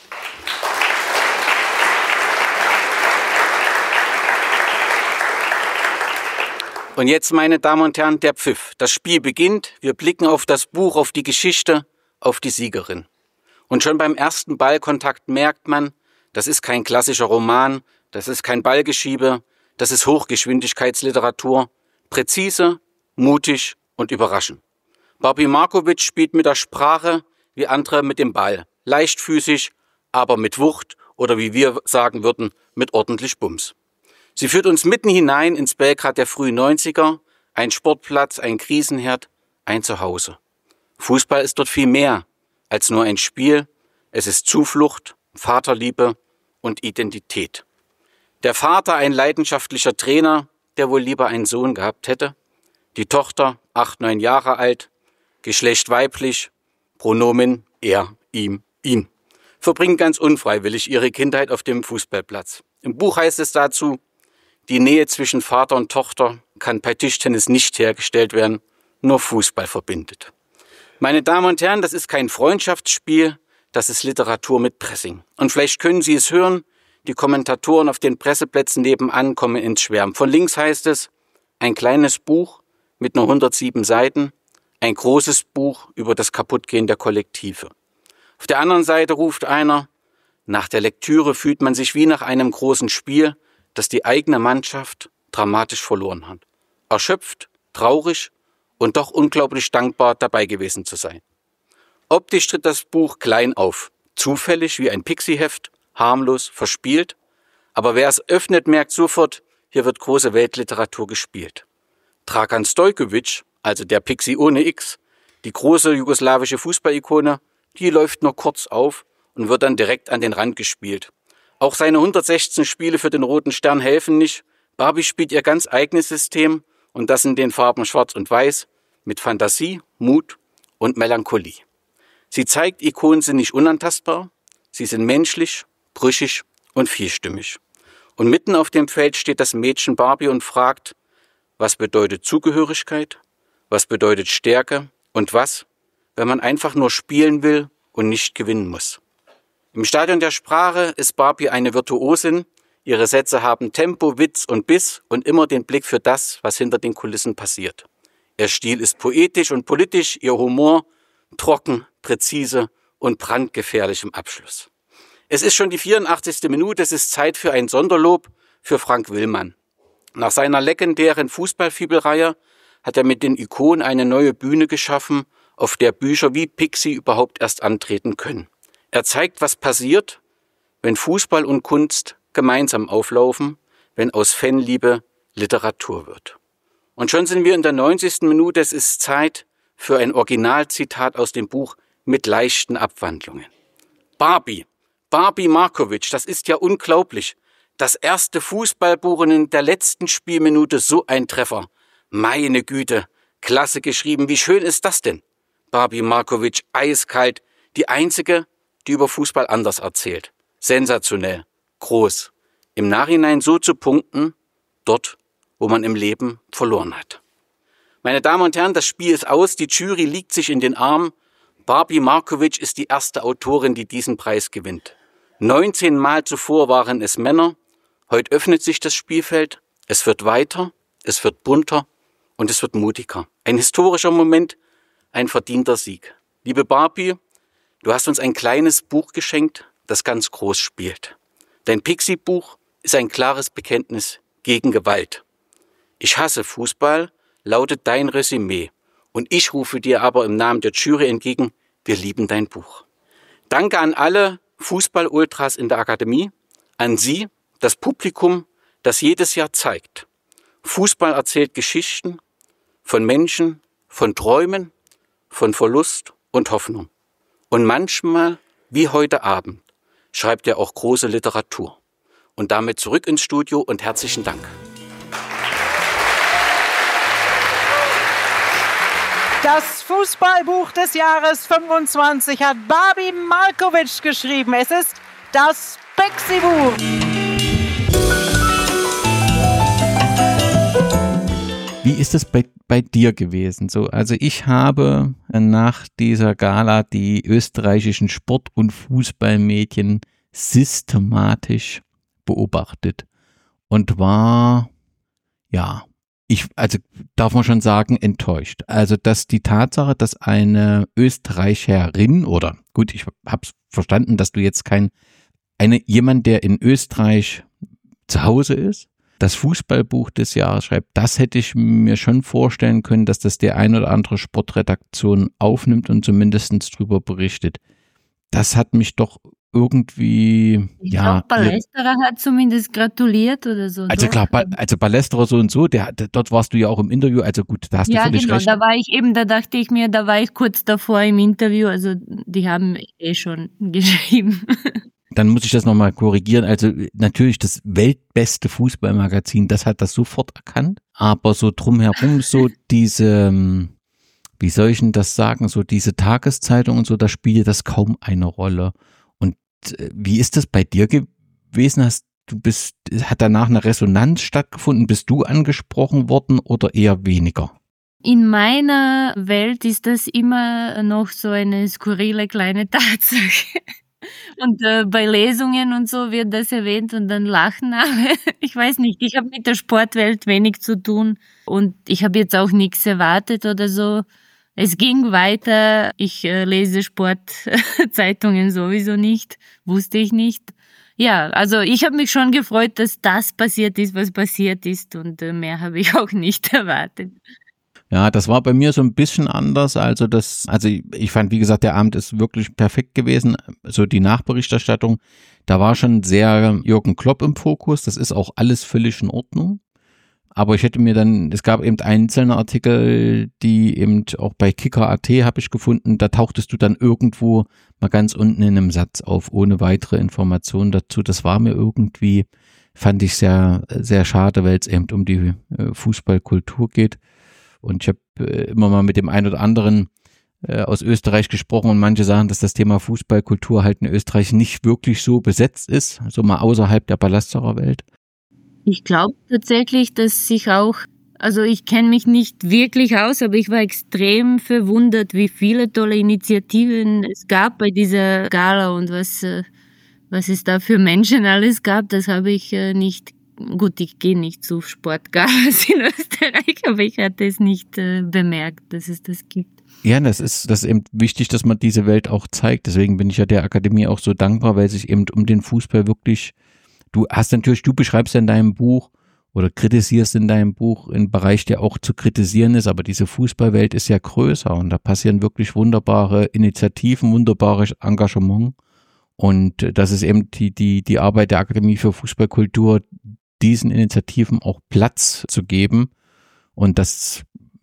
Speaker 5: Und jetzt, meine Damen und Herren, der Pfiff. Das Spiel beginnt. Wir blicken auf das Buch, auf die Geschichte, auf die Siegerin. Und schon beim ersten Ballkontakt merkt man, das ist kein klassischer Roman, das ist kein Ballgeschiebe, das ist Hochgeschwindigkeitsliteratur. Präzise, mutig und überraschend. Barbie Markovic spielt mit der Sprache wie andere mit dem Ball. Leichtfüßig, aber mit Wucht oder wie wir sagen würden, mit ordentlich Bums. Sie führt uns mitten hinein ins Belgrad der frühen 90er, ein Sportplatz, ein Krisenherd, ein Zuhause. Fußball ist dort viel mehr als nur ein Spiel. Es ist Zuflucht, Vaterliebe und Identität. Der Vater, ein leidenschaftlicher Trainer, der wohl lieber einen Sohn gehabt hätte. Die Tochter, 8, 9 Jahre alt, Geschlecht weiblich, Pronomen er, ihm, ihn. Verbringt ganz unfreiwillig ihre Kindheit auf dem Fußballplatz. Im Buch heißt es dazu, die Nähe zwischen Vater und Tochter kann bei Tischtennis nicht hergestellt werden, nur Fußball verbindet. Meine Damen und Herren, das ist kein Freundschaftsspiel, das ist Literatur mit Pressing. Und vielleicht können Sie es hören, die Kommentatoren auf den Presseplätzen nebenan kommen ins Schwärmen. Von links heißt es, ein kleines Buch mit nur 107 Seiten, ein großes Buch über das Kaputtgehen der Kollektive. Auf der anderen Seite ruft einer, nach der Lektüre fühlt man sich wie nach einem großen Spiel, das die eigene Mannschaft dramatisch verloren hat. Erschöpft, traurig und doch unglaublich dankbar, dabei gewesen zu sein. Optisch tritt das Buch klein auf, zufällig wie ein Pixie-Heft, harmlos, verspielt, aber wer es öffnet, merkt sofort, hier wird große Weltliteratur gespielt. Dragan Stojkovic, also der Pixie ohne X, die große jugoslawische Fußballikone, die läuft nur kurz auf und wird dann direkt an den Rand gespielt. Auch seine 116 Spiele für den Roten Stern helfen nicht. Barbie spielt ihr ganz eigenes System und das in den Farben Schwarz und Weiß mit Fantasie, Mut und Melancholie. Sie zeigt, Ikonen sind nicht unantastbar, sie sind menschlich, brüchig und vielstimmig. Und mitten auf dem Feld steht das Mädchen Barbie und fragt, was bedeutet Zugehörigkeit, was bedeutet Stärke und was, wenn man einfach nur spielen will und nicht gewinnen muss. Im Stadion der Sprache ist Barbie eine Virtuosin. Ihre Sätze haben Tempo, Witz und Biss und immer den Blick für das, was hinter den Kulissen passiert. Ihr Stil ist poetisch und politisch, ihr Humor trocken, präzise und brandgefährlich im Abschluss. Es ist schon die 84. Minute, es ist Zeit für ein Sonderlob für Frank Willmann. Nach seiner legendären Fußballfibelreihe hat er mit den Ikonen eine neue Bühne geschaffen, auf der Bücher wie Pixie überhaupt erst antreten können. Er zeigt, was passiert, wenn Fußball und Kunst gemeinsam auflaufen, wenn aus Fanliebe Literatur wird. Und schon sind wir in der 90. Minute, es ist Zeit für ein Originalzitat aus dem Buch mit leichten Abwandlungen. Barbie Markovic, das ist ja unglaublich. Das erste Fußballbuch in der letzten Spielminute, so ein Treffer. Meine Güte, klasse geschrieben, wie schön ist das denn? Barbie Markovic, eiskalt, die einzige, die über Fußball anders erzählt. Sensationell, groß. Im Nachhinein so zu punkten, dort, wo man im Leben verloren hat. Meine Damen und Herren, das Spiel ist aus, die Jury liegt sich in den Armen. Barbie Markovic ist die erste Autorin, die diesen Preis gewinnt. 19 Mal zuvor waren es Männer. Heute öffnet sich das Spielfeld. Es wird weiter, es wird bunter und es wird mutiger. Ein historischer Moment, ein verdienter Sieg. Liebe Barbie, Du hast uns ein kleines Buch geschenkt, das ganz groß spielt. Dein Pixie-Buch ist ein klares Bekenntnis gegen Gewalt. Ich hasse Fußball, lautet dein Resümee. Und ich rufe dir aber im Namen der Jury entgegen, wir lieben dein Buch. Danke an alle Fußball-Ultras in der Akademie, an Sie, das Publikum, das jedes Jahr zeigt. Fußball erzählt Geschichten von Menschen, von Träumen, von Verlust und Hoffnung. Und manchmal, wie heute Abend, schreibt er auch große Literatur. Und damit zurück ins Studio und herzlichen Dank.
Speaker 1: Das Fußballbuch des Jahres 25 hat Babi Markovic geschrieben. Es ist das Pixie-Buch.
Speaker 3: Wie ist es bei dir gewesen? So, also ich habe nach dieser Gala die österreichischen Sport- und Fußballmedien systematisch beobachtet und war, darf man schon sagen, enttäuscht. Also, dass die Tatsache, dass eine Österreicherin oder gut, ich habe verstanden, dass du jetzt jemand, der in Österreich zu Hause ist, das Fußballbuch des Jahres schreibt, das hätte ich mir schon vorstellen können, dass das der ein oder andere Sportredaktion aufnimmt und zumindest drüber berichtet. Das hat mich doch irgendwie,
Speaker 4: ich glaube, Ballesterer hat zumindest gratuliert oder so.
Speaker 3: Also klar, Ballesterer so und so, dort warst du ja auch im Interview, also gut, da hast du völlig recht.
Speaker 4: Ja, genau, da war ich kurz davor im Interview, also die haben schon geschrieben.
Speaker 3: Dann muss ich das nochmal korrigieren. Also natürlich das weltbeste Fußballmagazin, das hat das sofort erkannt. Aber so drumherum, so diese, wie soll ich denn das sagen, so diese Tageszeitung und so, da spielt das kaum eine Rolle. Und wie ist das bei dir gewesen? Hat danach eine Resonanz stattgefunden? Bist du angesprochen worden oder eher weniger?
Speaker 4: In meiner Welt ist das immer noch so eine skurrile kleine Tatsache. Und bei Lesungen und so wird das erwähnt und dann lachen alle. Ich weiß nicht, ich habe mit der Sportwelt wenig zu tun und ich habe jetzt auch nichts erwartet oder so. Es ging weiter, ich lese Sportzeitungen sowieso nicht, wusste ich nicht. Ja, also ich habe mich schon gefreut, dass das passiert ist, was passiert ist und mehr habe ich auch nicht erwartet.
Speaker 3: Ja, das war bei mir so ein bisschen anders. Also ich fand, wie gesagt, der Abend ist wirklich perfekt gewesen. So die Nachberichterstattung, da war schon sehr Jürgen Klopp im Fokus. Das ist auch alles völlig in Ordnung. Aber es gab eben einzelne Artikel, die eben auch bei Kicker.at habe ich gefunden, da tauchtest du dann irgendwo mal ganz unten in einem Satz auf, ohne weitere Informationen dazu. Das war mir irgendwie, fand ich sehr, sehr schade, weil es eben um die Fußballkultur geht. Und ich habe immer mal mit dem einen oder anderen aus Österreich gesprochen und manche sagen, dass das Thema Fußballkultur halt in Österreich nicht wirklich so besetzt ist, so mal außerhalb der Ballesterer Welt.
Speaker 4: Ich glaube tatsächlich, dass ich kenne mich nicht wirklich aus, aber ich war extrem verwundert, wie viele tolle Initiativen es gab bei dieser Gala und was es da für Menschen alles gab, das habe ich nicht. Gut, ich gehe nicht zu Sportgalas in Österreich, aber ich hatte es nicht bemerkt, dass es das gibt.
Speaker 3: Ja, das ist eben wichtig, dass man diese Welt auch zeigt. Deswegen bin ich ja der Akademie auch so dankbar, weil sich eben um den Fußball wirklich, du beschreibst in deinem Buch oder kritisierst in deinem Buch einen Bereich, der auch zu kritisieren ist, aber diese Fußballwelt ist ja größer und da passieren wirklich wunderbare Initiativen, wunderbares Engagement. Und das ist eben die Arbeit der Akademie für Fußballkultur, diesen Initiativen auch Platz zu geben. Und das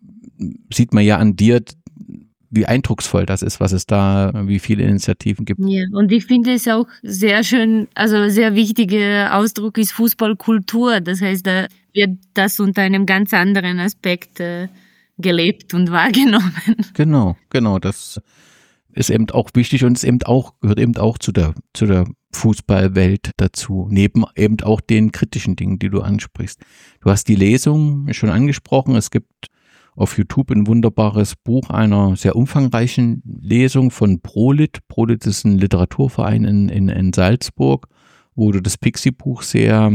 Speaker 3: sieht man ja an dir, wie eindrucksvoll das ist, wie viele Initiativen gibt.
Speaker 4: Ja, und ich finde es auch sehr schön, also sehr wichtiger Ausdruck ist Fußballkultur. Das heißt, da wird das unter einem ganz anderen Aspekt gelebt und wahrgenommen.
Speaker 3: Genau, das ist eben auch wichtig und gehört eben auch zu der Fußballwelt dazu, neben eben auch den kritischen Dingen, die du ansprichst. Du hast die Lesung schon angesprochen. Es gibt auf YouTube ein wunderbares Buch einer sehr umfangreichen Lesung von Prolit. Prolit ist ein Literaturverein in Salzburg, wo du das Pixie-Buch sehr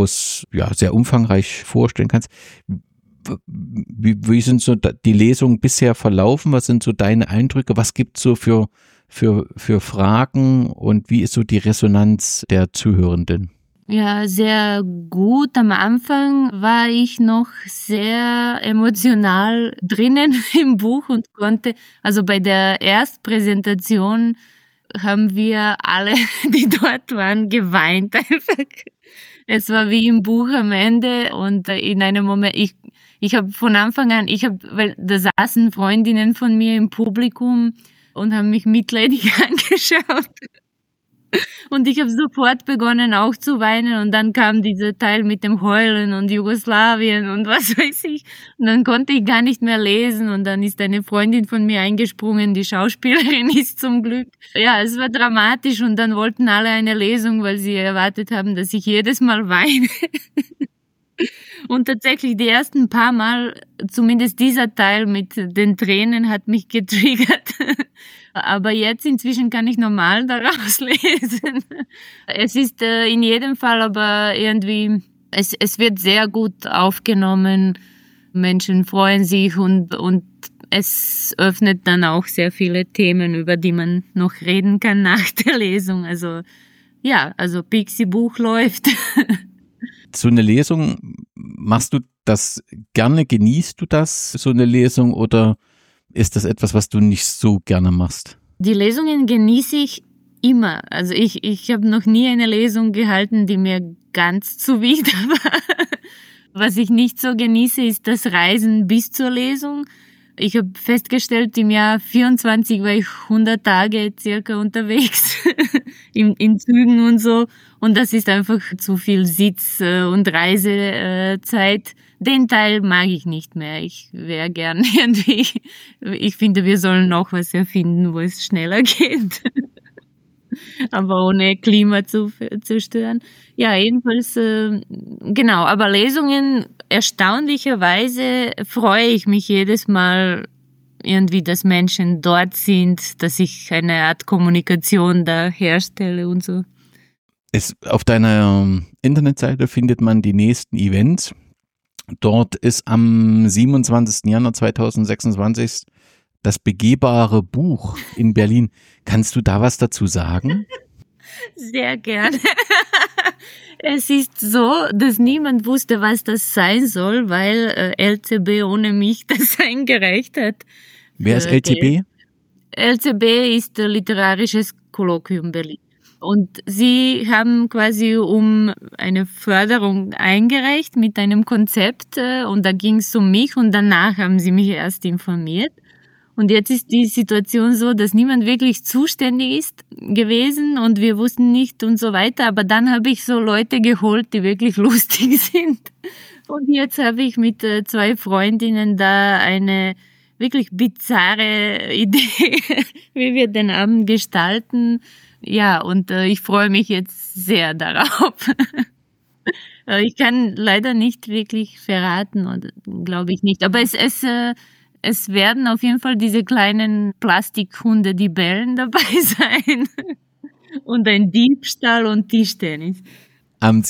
Speaker 3: umfangreich vorstellen kannst. Wie sind so die Lesungen bisher verlaufen? Was sind so deine Eindrücke? Was gibt es so für für Fragen und wie ist so die Resonanz der Zuhörenden?
Speaker 4: Ja, sehr gut. Am Anfang war ich noch sehr emotional drinnen im Buch und konnte, also bei der Erstpräsentation haben wir alle, die dort waren, geweint einfach. Es war wie im Buch am Ende und in einem Moment, ich habe von Anfang an, weil da saßen Freundinnen von mir im Publikum und haben mich mitleidig angeschaut. Und ich habe sofort begonnen auch zu weinen und dann kam dieser Teil mit dem Heulen und Jugoslawien und was weiß ich. Und dann konnte ich gar nicht mehr lesen und dann ist eine Freundin von mir eingesprungen, die Schauspielerin ist zum Glück. Ja, es war dramatisch und dann wollten alle eine Lesung, weil sie erwartet haben, dass ich jedes Mal weine. Und tatsächlich die ersten paar Mal, zumindest dieser Teil mit den Tränen hat mich getriggert. Aber jetzt inzwischen kann ich normal daraus lesen. Es ist in jedem Fall aber irgendwie, es wird sehr gut aufgenommen. Menschen freuen sich und es öffnet dann auch sehr viele Themen, über die man noch reden kann nach der Lesung. Also ja, also Pixie-Buch läuft.
Speaker 3: So eine Lesung, machst du das gerne, genießt du das, so eine Lesung, oder ist das etwas, was du nicht so gerne machst?
Speaker 4: Die Lesungen genieße ich immer. Also ich habe noch nie eine Lesung gehalten, die mir ganz zuwider war. Was ich nicht so genieße, ist das Reisen bis zur Lesung. Ich habe festgestellt, im Jahr 24 war ich 100 Tage circa unterwegs, in Zügen und so. Und das ist einfach zu viel Sitz- und Reisezeit. Den Teil mag ich nicht mehr. Ich wäre gern irgendwie, ich finde, wir sollen noch was erfinden, wo es schneller geht. Aber ohne Klima zu zerstören. Ja, jedenfalls, genau. Aber Lesungen, erstaunlicherweise freue ich mich jedes Mal irgendwie, dass Menschen dort sind, dass ich eine Art Kommunikation da herstelle und so.
Speaker 3: Auf deiner Internetseite findet man die nächsten Events. Dort ist am 27. Januar 2026 das begehbare Buch in Berlin. Kannst du da was dazu sagen?
Speaker 4: Sehr gerne. Es ist so, dass niemand wusste, was das sein soll, weil LCB ohne mich das eingereicht hat.
Speaker 3: Wer ist LCB?
Speaker 4: LCB ist Literarisches Kolloquium Berlin. Und sie haben quasi um eine Förderung eingereicht mit einem Konzept und da ging es um mich und danach haben sie mich erst informiert. Und jetzt ist die Situation so, dass niemand wirklich zuständig ist gewesen und wir wussten nicht und so weiter. Aber dann habe ich so Leute geholt, die wirklich lustig sind. Und jetzt habe ich mit 2 Freundinnen da eine wirklich bizarre Idee, wie wir den Abend gestalten. Ja, und ich freue mich jetzt sehr darauf. Ich kann leider nicht wirklich verraten, oder glaube ich nicht. Aber es werden auf jeden Fall diese kleinen Plastikhunde, die bellen, dabei sein. Und ein Diebstahl und Tischtennis.
Speaker 3: Am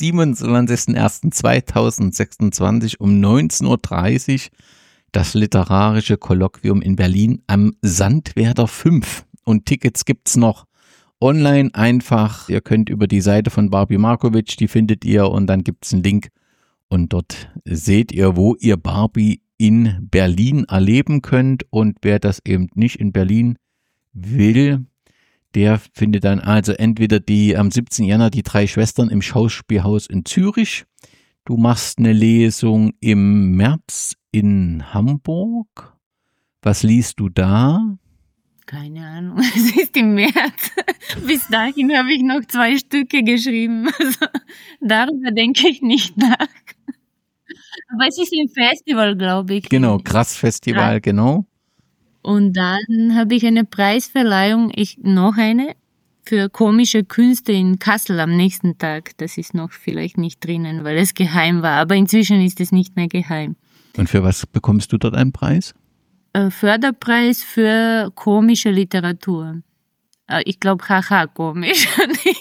Speaker 3: 27.01.2026 um 19.30 Uhr das Literarische Kolloquium in Berlin am Sandwerder 5. Und Tickets gibt's noch online einfach. Ihr könnt über die Seite von Barbie Markovic, die findet ihr, und dann gibt's einen Link. Und dort seht ihr, wo ihr Barbie in Berlin erleben könnt. Und wer das eben nicht in Berlin will, der findet dann also entweder am 17. Januar die 3 Schwestern im Schauspielhaus in Zürich. Du machst eine Lesung im März in Hamburg. Was liest du da?
Speaker 4: Keine Ahnung, es ist im März. Bis dahin habe ich noch 2 Stücke geschrieben. Also, darüber denke ich nicht nach. Aber es ist ein Festival, glaube ich.
Speaker 3: Genau, Krass-Festival, ja. Genau.
Speaker 4: Und dann habe ich eine Preisverleihung, noch eine, für komische Künste in Kassel am nächsten Tag. Das ist noch vielleicht nicht drinnen, weil es geheim war. Aber inzwischen ist es nicht mehr geheim. Und
Speaker 3: für was bekommst du dort einen Preis?
Speaker 4: Förderpreis für komische Literatur. Ich glaube, haha, komisch.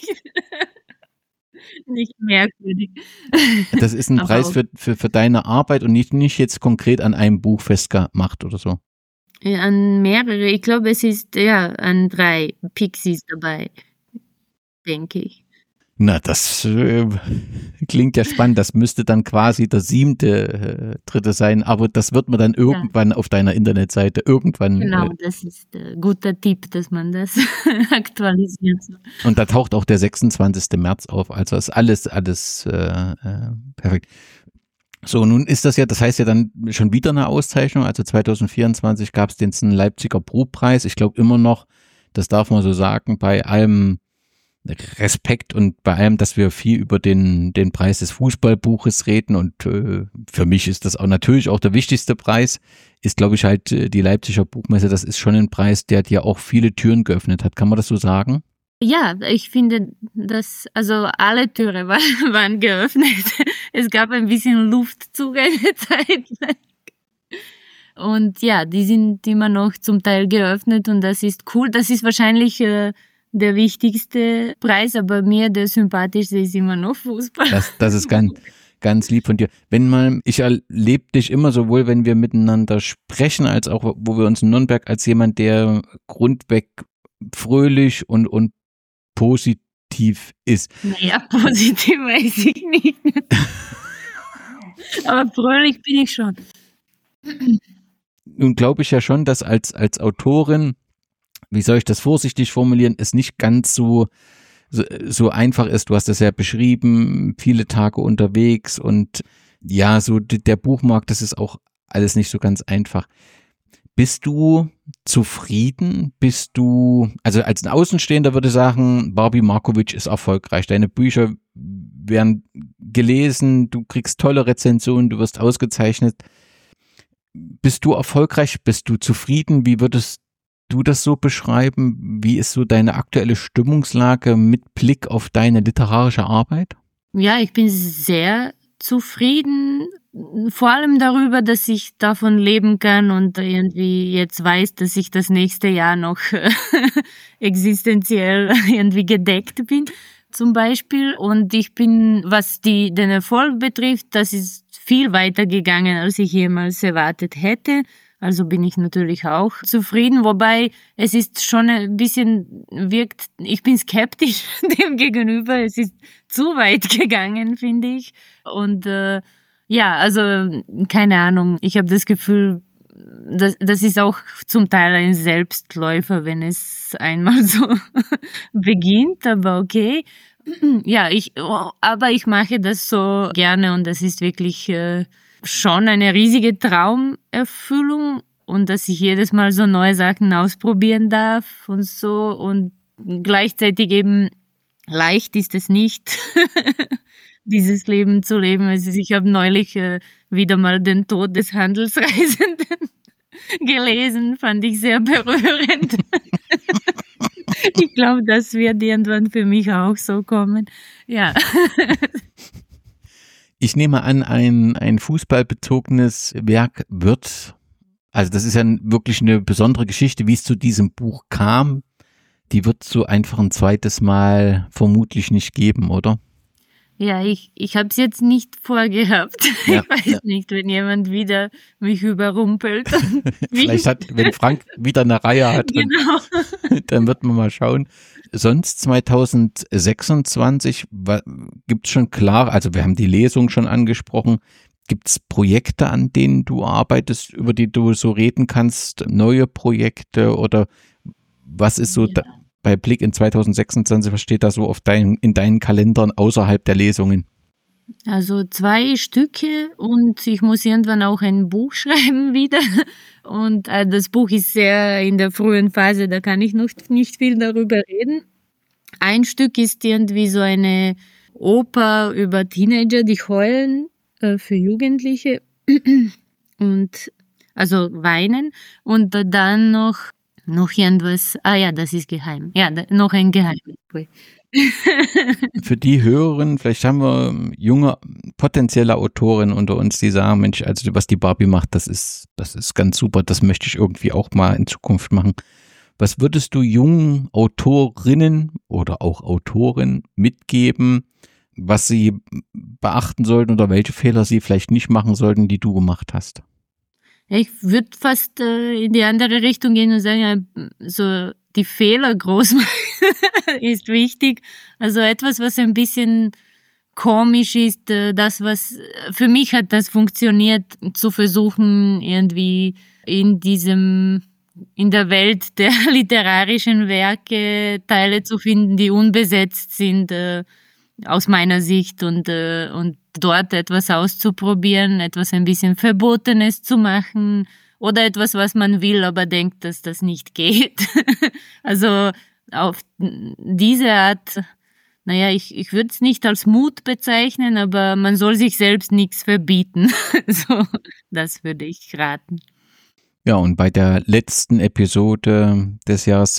Speaker 4: Nicht merkwürdig.
Speaker 3: Das ist ein Preis für deine Arbeit und nicht jetzt konkret an einem Buch festgemacht oder so?
Speaker 4: An mehrere, ich glaube, es ist an 3 Pixies dabei, denke ich.
Speaker 3: Na, das klingt ja spannend. Das müsste dann quasi der 7. Dritte sein, aber das wird man dann irgendwann auf deiner Internetseite irgendwann.
Speaker 4: Genau, das ist ein guter Tipp, dass man das aktualisiert.
Speaker 3: Und da taucht auch der 26. März auf, also ist alles perfekt. So, nun ist das heißt ja dann schon wieder eine Auszeichnung, also 2024 gab es den Leipziger Buchpreis. Ich glaube immer noch, das darf man so sagen, bei allem Respekt und bei allem, dass wir viel über den Preis des Fußballbuches reden und für mich ist das auch natürlich auch der wichtigste Preis, ist glaube ich halt die Leipziger Buchmesse. Das ist schon ein Preis, der dir auch viele Türen geöffnet hat. Kann man das so sagen?
Speaker 4: Ja, ich finde, dass alle Türen waren geöffnet. Es gab ein bisschen Luftzug eine Zeit lang. Und ja, die sind immer noch zum Teil geöffnet und das ist cool. Das ist wahrscheinlich der wichtigste Preis, aber mir der sympathischste ist immer noch Fußball.
Speaker 3: Das ist ganz lieb von dir. Ich erlebe dich immer sowohl, wenn wir miteinander sprechen, als auch, wo wir uns in Nürnberg, als jemand, der grundweg fröhlich und positiv ist.
Speaker 4: Naja, positiv weiß ich nicht. Aber fröhlich bin ich schon.
Speaker 3: Nun glaube ich ja schon, dass als Autorin, wie soll ich das vorsichtig formulieren, es nicht ganz so einfach ist. Du hast das ja beschrieben, viele Tage unterwegs und ja, so der Buchmarkt, das ist auch alles nicht so ganz einfach. Bist du zufrieden? Also als ein Außenstehender würde ich sagen, Barbie Markovic ist erfolgreich. Deine Bücher werden gelesen, du kriegst tolle Rezensionen, du wirst ausgezeichnet. Bist du erfolgreich? Bist du zufrieden? Wie würdest du das so beschreiben? Wie ist so deine aktuelle Stimmungslage mit Blick auf deine literarische Arbeit?
Speaker 4: Ja, ich bin sehr zufrieden, vor allem darüber, dass ich davon leben kann und irgendwie jetzt weiß, dass ich das nächste Jahr noch existenziell irgendwie gedeckt bin, zum Beispiel. Und ich bin, was den Erfolg betrifft, das ist viel weiter gegangen, als ich jemals erwartet hätte. Also bin ich natürlich auch zufrieden, wobei es ist schon ein bisschen ich bin skeptisch dem gegenüber. Es ist zu weit gegangen, finde ich. Und keine Ahnung. Ich habe das Gefühl, das ist auch zum Teil ein Selbstläufer, wenn es einmal so beginnt, aber okay. Ja, aber ich mache das so gerne und das ist wirklich schon eine riesige Traumerfüllung und dass ich jedes Mal so neue Sachen ausprobieren darf und so und gleichzeitig eben leicht ist es nicht, dieses Leben zu leben. Also ich habe neulich wieder mal den Tod des Handelsreisenden gelesen, fand ich sehr berührend. Ich glaube, das wird irgendwann für mich auch so kommen. Ja.
Speaker 3: Ich nehme an, ein fußballbezogenes Werk wird, also das ist ja wirklich eine besondere Geschichte, wie es zu diesem Buch kam, die wird es so einfach ein zweites Mal vermutlich nicht geben, oder?
Speaker 4: Ja, ich habe es jetzt nicht vorgehabt. Ja, ich weiß nicht, wenn jemand wieder mich überrumpelt.
Speaker 3: Vielleicht wenn Frank wieder eine Reihe hat, genau. Dann wird man mal schauen. Sonst 2026 gibt's schon klar, also wir haben die Lesung schon angesprochen, gibt's Projekte, an denen du arbeitest, über die du so reden kannst, neue Projekte oder was ist so bei Blick in 2026, was steht da so in deinen Kalendern außerhalb der Lesungen?
Speaker 4: Also 2 Stücke und ich muss irgendwann auch ein Buch schreiben wieder. Und das Buch ist sehr in der frühen Phase, da kann ich noch nicht viel darüber reden. Ein Stück ist irgendwie so eine Oper über Teenager, die heulen für Jugendliche und also weinen. Und dann noch irgendwas, das ist geheim. Ja, noch ein Geheimnis.
Speaker 3: Für die Hörerinnen, vielleicht haben wir junge potenzielle Autorinnen unter uns, die sagen, Mensch, also was die Barbie macht, das ist ganz super, das möchte ich irgendwie auch mal in Zukunft machen. Was würdest du jungen Autorinnen oder auch Autoren mitgeben, was sie beachten sollten oder welche Fehler sie vielleicht nicht machen sollten, die du gemacht hast?
Speaker 4: Ich würde fast in die andere Richtung gehen und sagen, so die Fehler groß machen ist wichtig. Also etwas, was ein bisschen komisch ist, das, was für mich hat das funktioniert, zu versuchen, irgendwie in der Welt der literarischen Werke Teile zu finden, die unbesetzt sind, aus meiner Sicht, und dort etwas auszuprobieren, etwas ein bisschen Verbotenes zu machen oder etwas, was man will, aber denkt, dass das nicht geht. Also auf diese Art, ich würde es nicht als Mut bezeichnen, aber man soll sich selbst nichts verbieten. So, das würde ich raten.
Speaker 3: Ja, und bei der letzten Episode des Jahres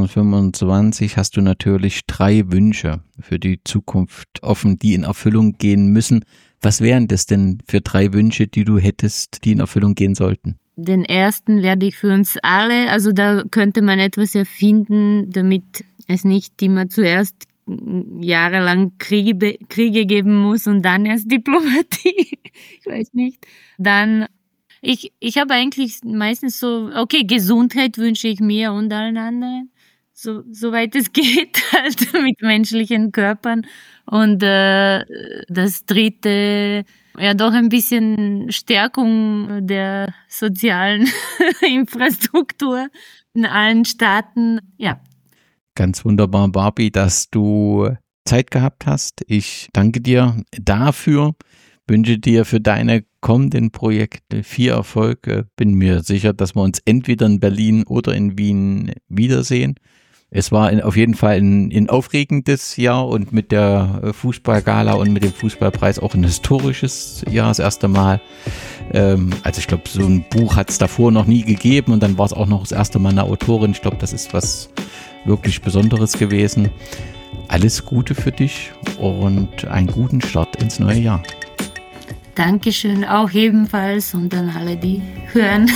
Speaker 3: 2025 hast du natürlich 3 Wünsche für die Zukunft offen, die in Erfüllung gehen müssen. Was wären das denn für 3 Wünsche, die du hättest, die in Erfüllung gehen sollten?
Speaker 4: Den ersten werde ich für uns alle, also da könnte man etwas erfinden, damit es nicht immer zuerst jahrelang Kriege geben muss und dann erst Diplomatie. Ich weiß nicht. Dann Ich habe eigentlich meistens so, okay, Gesundheit wünsche ich mir und allen anderen, soweit es geht, halt mit menschlichen Körpern. Und das dritte, ja doch ein bisschen Stärkung der sozialen Infrastruktur in allen Staaten, ja.
Speaker 3: Ganz wunderbar, Barbie, dass du Zeit gehabt hast. Ich danke dir dafür. Wünsche dir für deine kommenden Projekte viel Erfolg. Bin mir sicher, dass wir uns entweder in Berlin oder in Wien wiedersehen. Es war auf jeden Fall ein aufregendes Jahr und mit der Fußballgala und mit dem Fußballpreis auch ein historisches Jahr, das erste Mal. Also ich glaube, so ein Buch hat es davor noch nie gegeben und dann war es auch noch das erste Mal eine Autorin. Ich glaube, das ist was wirklich Besonderes gewesen. Alles Gute für dich und einen guten Start ins neue Jahr.
Speaker 4: Dankeschön, auch ebenfalls, und an alle, die hören.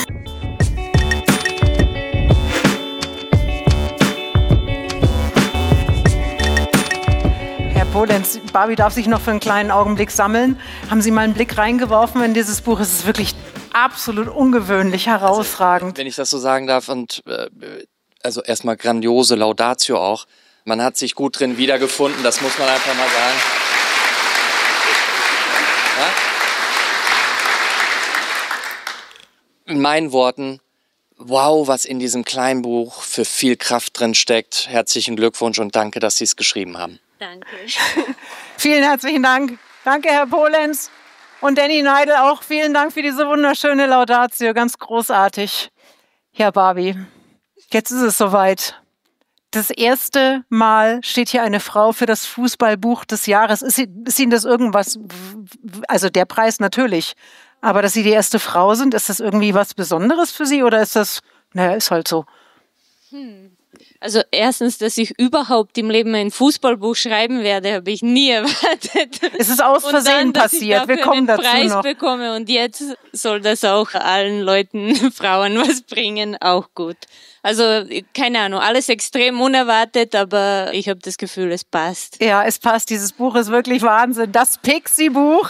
Speaker 1: Herr Polenz, Barbie darf sich noch für einen kleinen Augenblick sammeln. Haben Sie mal einen Blick reingeworfen in dieses Buch? Es ist wirklich absolut ungewöhnlich, herausragend.
Speaker 6: Also, wenn ich das so sagen darf, und also erstmal grandiose Laudatio auch. Man hat sich gut drin wiedergefunden, das muss man einfach mal sagen. Ja? In meinen Worten, wow, was in diesem kleinen Buch für viel Kraft drin steckt. Herzlichen Glückwunsch und danke, dass Sie es geschrieben haben.
Speaker 4: Danke.
Speaker 1: Vielen herzlichen Dank. Danke, Herr Polenz. Und Danny Neidl auch vielen Dank für diese wunderschöne Laudatio. Ganz großartig. Ja, Barbie, jetzt ist es soweit. Das erste Mal steht hier eine Frau für das Fußballbuch des Jahres. Ist Ihnen das irgendwas, also der Preis natürlich, aber dass Sie die erste Frau sind, ist das irgendwie was Besonderes für Sie oder ist das, ist halt so?
Speaker 7: Also erstens, dass ich überhaupt im Leben ein Fußballbuch schreiben werde, habe ich nie erwartet.
Speaker 1: Es ist aus Versehen passiert. Wir kommen dazu
Speaker 7: Preis
Speaker 1: noch.
Speaker 7: Bekomme und jetzt soll das auch allen Leuten, Frauen was bringen, auch gut. Also keine Ahnung, alles extrem unerwartet, aber ich habe das Gefühl, es passt.
Speaker 1: Ja, es passt. Dieses Buch ist wirklich Wahnsinn. Das Pixie-Buch.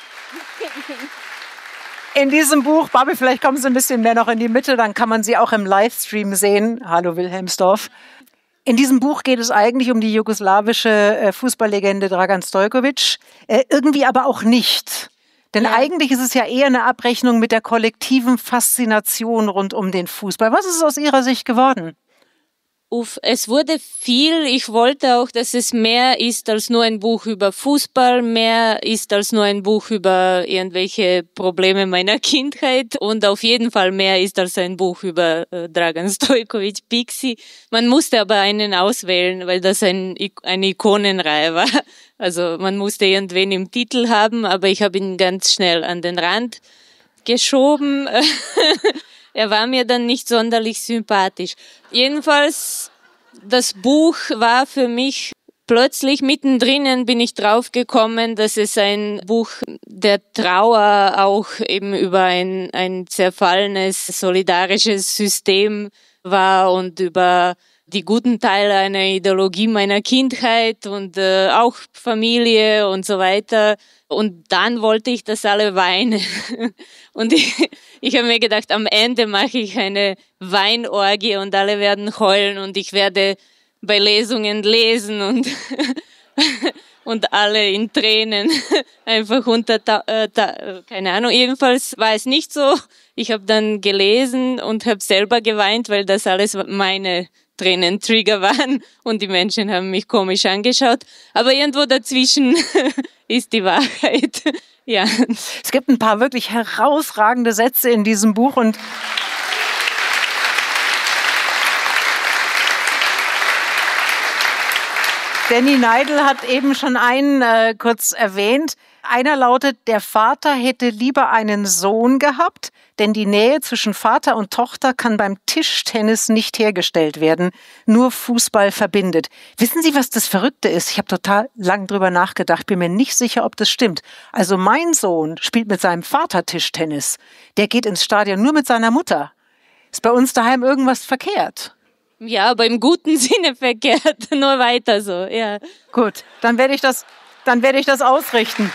Speaker 1: In diesem Buch, Barbie, vielleicht kommen Sie ein bisschen mehr noch in die Mitte, dann kann man Sie auch im Livestream sehen. Hallo Wilhelmsdorf. In diesem Buch geht es eigentlich um die jugoslawische Fußballlegende Dragan Stojkovic, irgendwie aber auch nicht. Denn eigentlich ist es ja eher eine Abrechnung mit der kollektiven Faszination rund um den Fußball. Was ist aus Ihrer Sicht geworden?
Speaker 7: Es wurde viel. Ich wollte auch, dass es mehr ist als nur ein Buch über Fußball, mehr ist als nur ein Buch über irgendwelche Probleme meiner Kindheit und auf jeden Fall mehr ist als ein Buch über Dragan Stojkovic, Pixie. Man musste aber einen auswählen, weil das eine Ikonenreihe war. Also man musste irgendwen im Titel haben, aber ich habe ihn ganz schnell an den Rand geschoben. Er war mir dann nicht sonderlich sympathisch. Jedenfalls, das Buch war für mich plötzlich mittendrin, bin ich draufgekommen, dass es ein Buch der Trauer auch eben über ein zerfallenes solidarisches System war und über die guten Teile einer Ideologie meiner Kindheit und auch Familie und so weiter. Und dann wollte ich, dass alle weinen. Und ich habe mir gedacht, am Ende mache ich eine Weinorgie und alle werden heulen und ich werde bei Lesungen lesen und alle in Tränen einfach keine Ahnung. Jedenfalls war es nicht so. Ich habe dann gelesen und habe selber geweint, weil das alles meine Tränentrigger waren und die Menschen haben mich komisch angeschaut. Aber irgendwo dazwischen ist die Wahrheit. Ja.
Speaker 1: Es gibt ein paar wirklich herausragende Sätze in diesem Buch und Danny Neidl hat eben schon einen kurz erwähnt. Einer lautet, der Vater hätte lieber einen Sohn gehabt, denn die Nähe zwischen Vater und Tochter kann beim Tischtennis nicht hergestellt werden. Nur Fußball verbindet. Wissen Sie, was das Verrückte ist? Ich habe total lang drüber nachgedacht, bin mir nicht sicher, ob das stimmt. Also mein Sohn spielt mit seinem Vater Tischtennis. Der geht ins Stadion nur mit seiner Mutter. Ist bei uns daheim irgendwas verkehrt?
Speaker 7: Ja, aber im guten Sinne verkehrt, nur weiter so, ja.
Speaker 1: Gut, dann werde ich das ausrichten.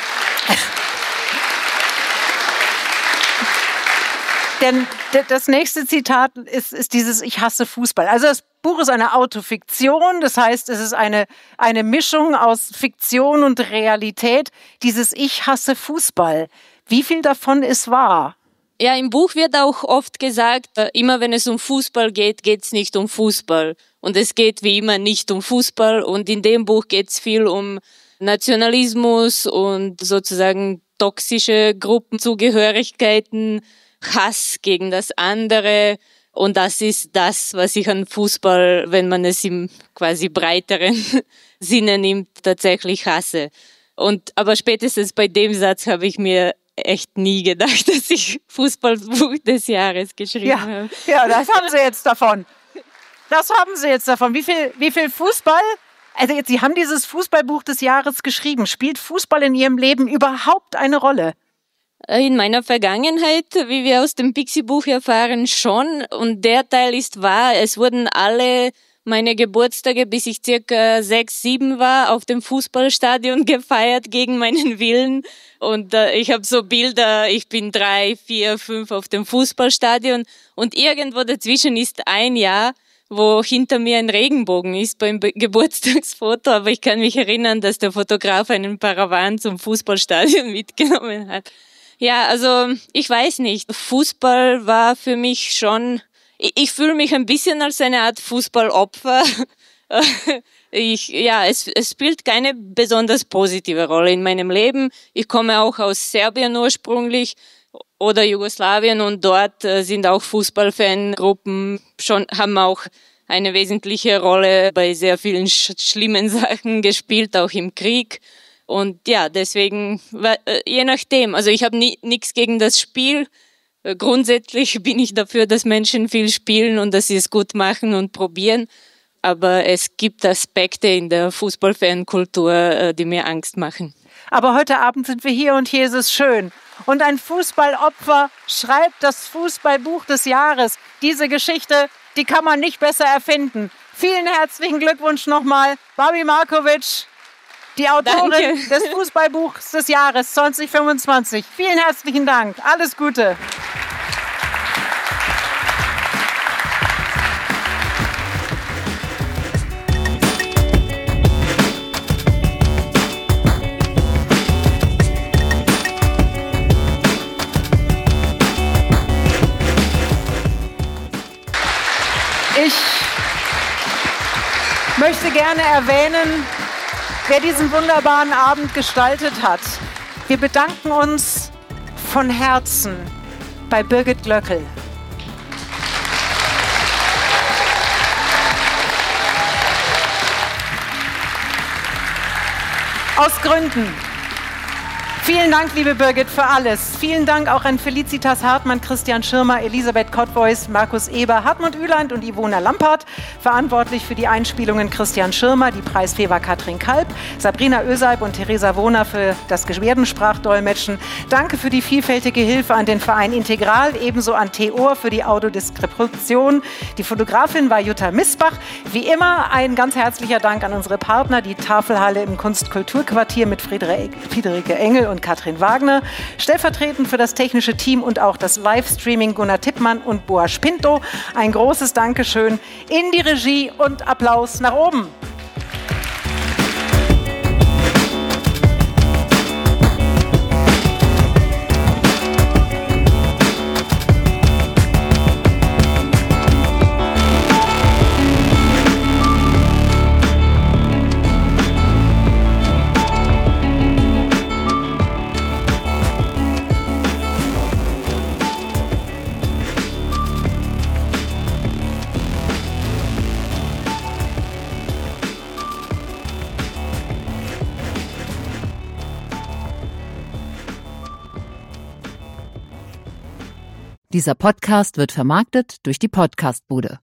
Speaker 1: Denn das nächste Zitat ist dieses Ich hasse Fußball. Also das Buch ist eine Autofiktion, das heißt, es ist eine Mischung aus Fiktion und Realität. Dieses Ich hasse Fußball. Wie viel davon ist wahr?
Speaker 7: Ja, im Buch wird auch oft gesagt, immer wenn es um Fußball geht, geht's nicht um Fußball. Und es geht wie immer nicht um Fußball. Und in dem Buch geht's viel um Nationalismus und sozusagen toxische Gruppenzugehörigkeiten, Hass gegen das andere. Und das ist das, was ich an Fußball, wenn man es im quasi breiteren Sinne nimmt, tatsächlich hasse. Aber spätestens bei dem Satz habe ich mir echt nie gedacht, dass ich Fußballbuch des Jahres geschrieben habe.
Speaker 1: Ja, das haben Sie jetzt davon. Wie viel Fußball? Also jetzt, Sie haben dieses Fußballbuch des Jahres geschrieben. Spielt Fußball in Ihrem Leben überhaupt eine Rolle?
Speaker 7: In meiner Vergangenheit, wie wir aus dem Pixie-Buch erfahren, schon. Und der Teil ist wahr. Es wurden alle meine Geburtstage, bis ich circa 6, 7 war, auf dem Fußballstadion gefeiert gegen meinen Willen. Und ich habe so Bilder, ich bin 3, 4, 5 auf dem Fußballstadion. Und irgendwo dazwischen ist ein Jahr, wo hinter mir ein Regenbogen ist beim Geburtstagsfoto. Aber ich kann mich erinnern, dass der Fotograf einen Paravan zum Fußballstadion mitgenommen hat. Ja, also ich weiß nicht. Fußball war für mich schon... Ich fühle mich ein bisschen als eine Art Fußballopfer. Es spielt keine besonders positive Rolle in meinem Leben. Ich komme auch aus Serbien ursprünglich oder Jugoslawien und dort sind auch Fußballfangruppen haben auch eine wesentliche Rolle bei sehr vielen schlimmen Sachen gespielt, auch im Krieg. Und ja, deswegen, je nachdem, also ich habe nichts gegen das Spiel. Grundsätzlich bin ich dafür, dass Menschen viel spielen und dass sie es gut machen und probieren. Aber es gibt Aspekte in der Fußballfankultur, die mir Angst machen.
Speaker 1: Aber heute Abend sind wir hier und hier ist es schön. Und ein Fußballopfer schreibt das Fußballbuch des Jahres. Diese Geschichte, die kann man nicht besser erfinden. Vielen herzlichen Glückwunsch nochmal, Babi Markovic, die Autorin des Fußballbuchs des Jahres 2025. Vielen herzlichen Dank. Alles Gute. Ich möchte gerne erwähnen, wer diesen wunderbaren Abend gestaltet hat. Wir bedanken uns von Herzen bei Birgit Glöckel. Aus Gründen. Vielen Dank, liebe Birgit, für alles. Vielen Dank auch an Felicitas Hartmann, Christian Schirmer, Elisabeth Kottvois, Markus Eber, Hartmut Üland und Ivona Lampert. Verantwortlich für die Einspielungen Christian Schirmer, die Preisfee war Katrin Kalb, Sabrina Öseib und Theresa Wohner für das Gebärdensprachdolmetschen. Danke für die vielfältige Hilfe an den Verein Integral, ebenso an T-Ohr für die Audiodeskription. Die Fotografin war Jutta Missbach. Wie immer ein ganz herzlicher Dank an unsere Partner, die Tafelhalle im Kunst-Kulturquartier mit Friederike Engel und Katrin Wagner. Stellvertretend für das technische Team und auch das Livestreaming Gunnar Tippmann und Boas Pinto. Ein großes Dankeschön in die Regie und Applaus nach oben.
Speaker 8: Dieser Podcast wird vermarktet durch die Podcastbude.